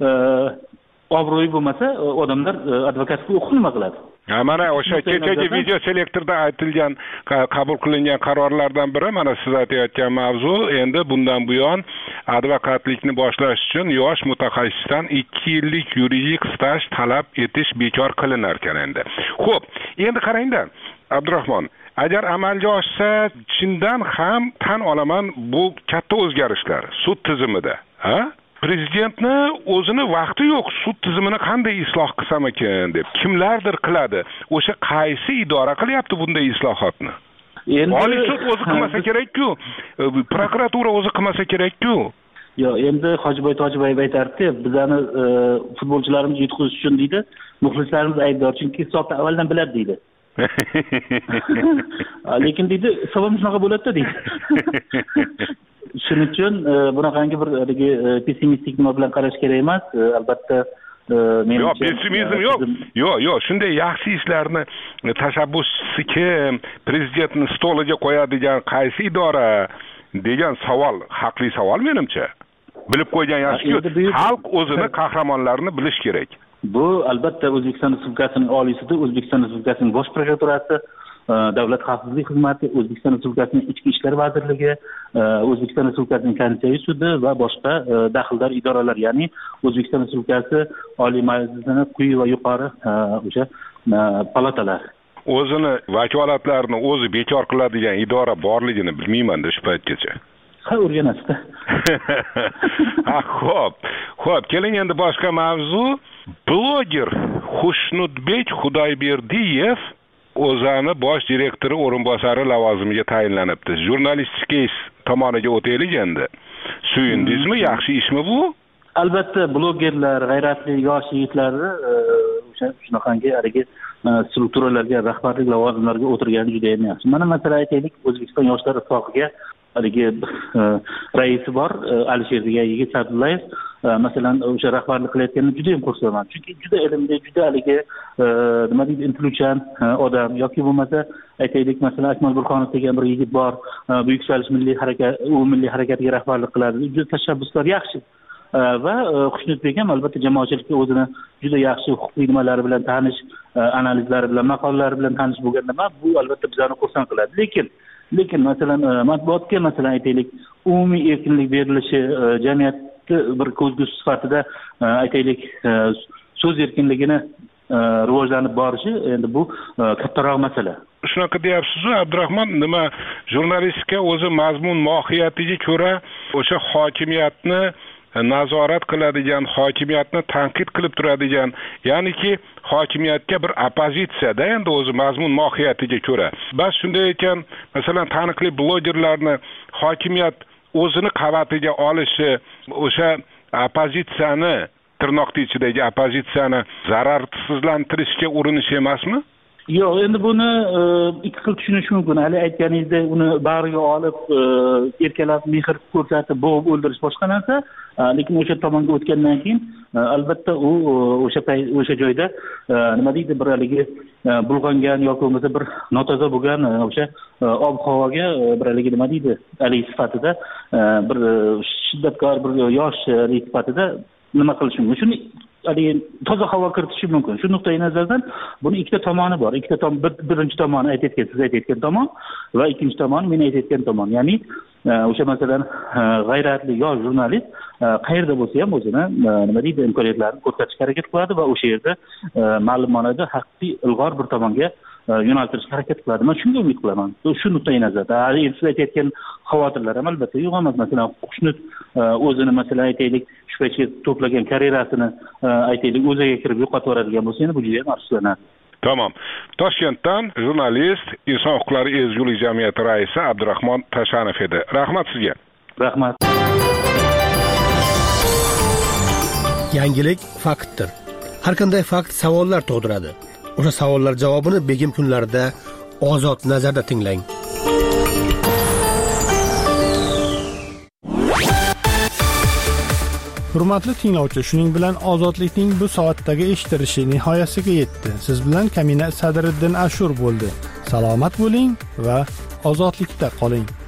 obro'yi bo'lmasa, odamlar advokatlikni o'qib nima qiladi? Mana o'sha kechagi video selektorda aytilgan, qabul qilingan qarorlardan biri mana siz aytayotgan mavzu. Endi bundan buyon advokatlikni boshlash uchun yosh mutaxassisdan ikki yillik yuridik staj talab etish bekor qilinar ekan endi. Xo'p, endi qarangda, Abdurahmon, agar amalga oshsa, chindan ham tan olaman bu katta o'zgarishlar sud tizimida, ha? Prezidentni o'zini vaqti yo'q, sud tizimini qanday isloh qilsam ekan deb. Kimlardir qiladi. O'sha qaysi idora qilyapti bunday islohotni? Endi Oliy sud o'zi qilmasa kerak-ku, prokuratura o'zi qilmasa kerak-ku. Yo'q, endi Hojiboy Tojiboyev aytardi, bizani futbolchilarimiz yutqizish uchun deydi, muxlislarimiz aybdor, chunki hisobni avvaldan biladi deydi. Lekin deydi, sabab shunaqa bo'ladi-da deydi. Shuning uchun bunaqangi bir pessimistik nima bilan qarash kerak emas. Albatta men yo'q, pessimizm yo'q. Yo'q, yo'q, shunday yaxshi ishlarni tashabbuschisi kim, prezidentni stoliga qo'yadigan qaysi idora degan savol haqli savol menimcha. Bilib qo'ygan yaxshi-ku, xalq o'zini qahramonlarini bilish kerak. Bu albatta O'zbekiston Respublikasining Oliy sudi, O'zbekiston Respublikasining Bosh prokuraturasi, Davlat xavfsizlik xizmati, O'zbekiston Respublikasining Ichki ishlar vazirligi, O'zbekiston Respublikasining Konstitutsiya sudi va boshqa daxldor idoralar, ya'ni O'zbekiston Respublikasi Oliy Majlisining quyi va yuqori o'sha palatalar. O'zini vakolatlarini o'zi bekor qiladigan idora borligini bilmayman-da shu paytgacha. Ha, o'rganasizda. Ha, xo'p. Xo'p, keling endi boshqa mavzu. Bloger Xushnudbek Xudoyberdiyev o'zani bosh direktori o'rinbosari lavozimiga tayinlanibdi. Jurnalistika tomoniga o'taylik endi. Suyundingizmi, yaxshi ishmi bu? Albatta, blogerlar, g'ayratli yosh yigitlarni o'sha shunaqangi haligi strukturalarga, rahbarlik lavozimlariga o'tirgani juda ham yaxshi. Mana masalan aytaylik, O'zbekiston yoshlar ittifoqiga haligi raisi bor, Alisher degan yigit Abdullayev, masalan o'sha rahbarlik qilayotganini juda ham xursandman. Chunki juda ilmli, juda haligi nima deydi, intiluvchan odam yoki bo'lmasa aytaylik, masalan Akmal Burxonov degan bir yigit bor, Buyuk yuksalish milliy harakat, u milliy harakatiga rahbarlik qiladi. Juda tashabbuslar yaxshi. Va Xushnudbek ham albatta jamoatchilikka o'zini juda yaxshi huquqiy nimalari bilan tanish, analizlari bilan, maqolalari bilan tanish bo'lganda bu albatta bizani xursand qiladi. Lekin lekin masalan matbuotga masalan aytaylik, umumiy erkinlik berilishi, jamiyatni bir ko'zgusi sifatida aytaylik so'z erkinligini rivojlanib borishi, endi bu kattaroq masala. Shunaqa deyapsiz-ku, Abdurahmon, nima jurnalistika o'zi mazmun mohiyatiga ko'ra o'sha hokimiyatni nazorat qiladigan, hokimiyatni tanqid qilib turadigan, ya'niki hokimiyatga bir opozitsiyada endi o'zi mazmun mohiyatiga ko'ra. Bas shunday ekan, masalan taniqli blogerlarni hokimiyat o'zini qavatiga olishi, o'sha opozitsiyani, tirnoqning ichidagi opozitsiyani zararsizlantirishga urinish emasmi? yo'q, endi buni ikki xil tushunish mumkin. Hali aytganingizdek, uni bag'riga olib, erkalab, mehr ko'rsatib, bo'g'ib o'ldirish boshqa narsa. Lekin o'sha tomonga o'tgandan keyin albatta u o'sha o'sha joyda nima deydi, bir haligi bulg'angan yoki bo'lmasa bir notoza bo'lgan o'sha ob-havoga bir haligi nima deydi, haligi sifatida bir shiddatkor bir yosh sifatida nima qilish mumkin? Shuni haligi toza havo kiritishi mumkin. Shu nuqtai nazardan buni ikkita tomoni bor. Ikkita tomon, birinchi tomoni aytayotgan, siz aytayotgan tomon va ikkinchi tomon men aytayotgan tomon. Ya'ni o'sha masalan g'ayratli yosh jurnalist qayerda bo'lsa ham o'zini nima deydi, imkoniyatlarini ko'rsatishga harakat qiladi va o'sha yerda ma'lum ma'noda haqiqiy ilg'or bir tomonga yo'naltirishga harakat qiladi. Men shunga umid qilaman. Shu nuqtai nazarda siz aytayotgan xavotirlar ham albatta uyg'onmas. Masalan, Xushnud o'zini masalan aytaylik shu paytga to'plagan karyerasini aytaylik o'ziga kirib yo'qotib yuboradigan bo'lsa, endi bu juda ham afsuslanarli. Tamam. Toshkentdan jurnalist, Inson huquqlari ezgulik jamiyati raisi Abdurahmon Tashanov edi. Rahmat sizga. Rahmat. Yangilik faktdir. Har qanday fakt savollar tug'diradi. O'sha savollar javobini begim kunlarida ozod nazarda tinglang. Hurmatli tinglovchi, shuning bilan ozodlikning bu soatdagi eshittirishi nihoyasiga yetdi. Siz bilan Kamina Sadriddin Ashur bo'ldi. Salomat bo'ling va ozodlikda qoling.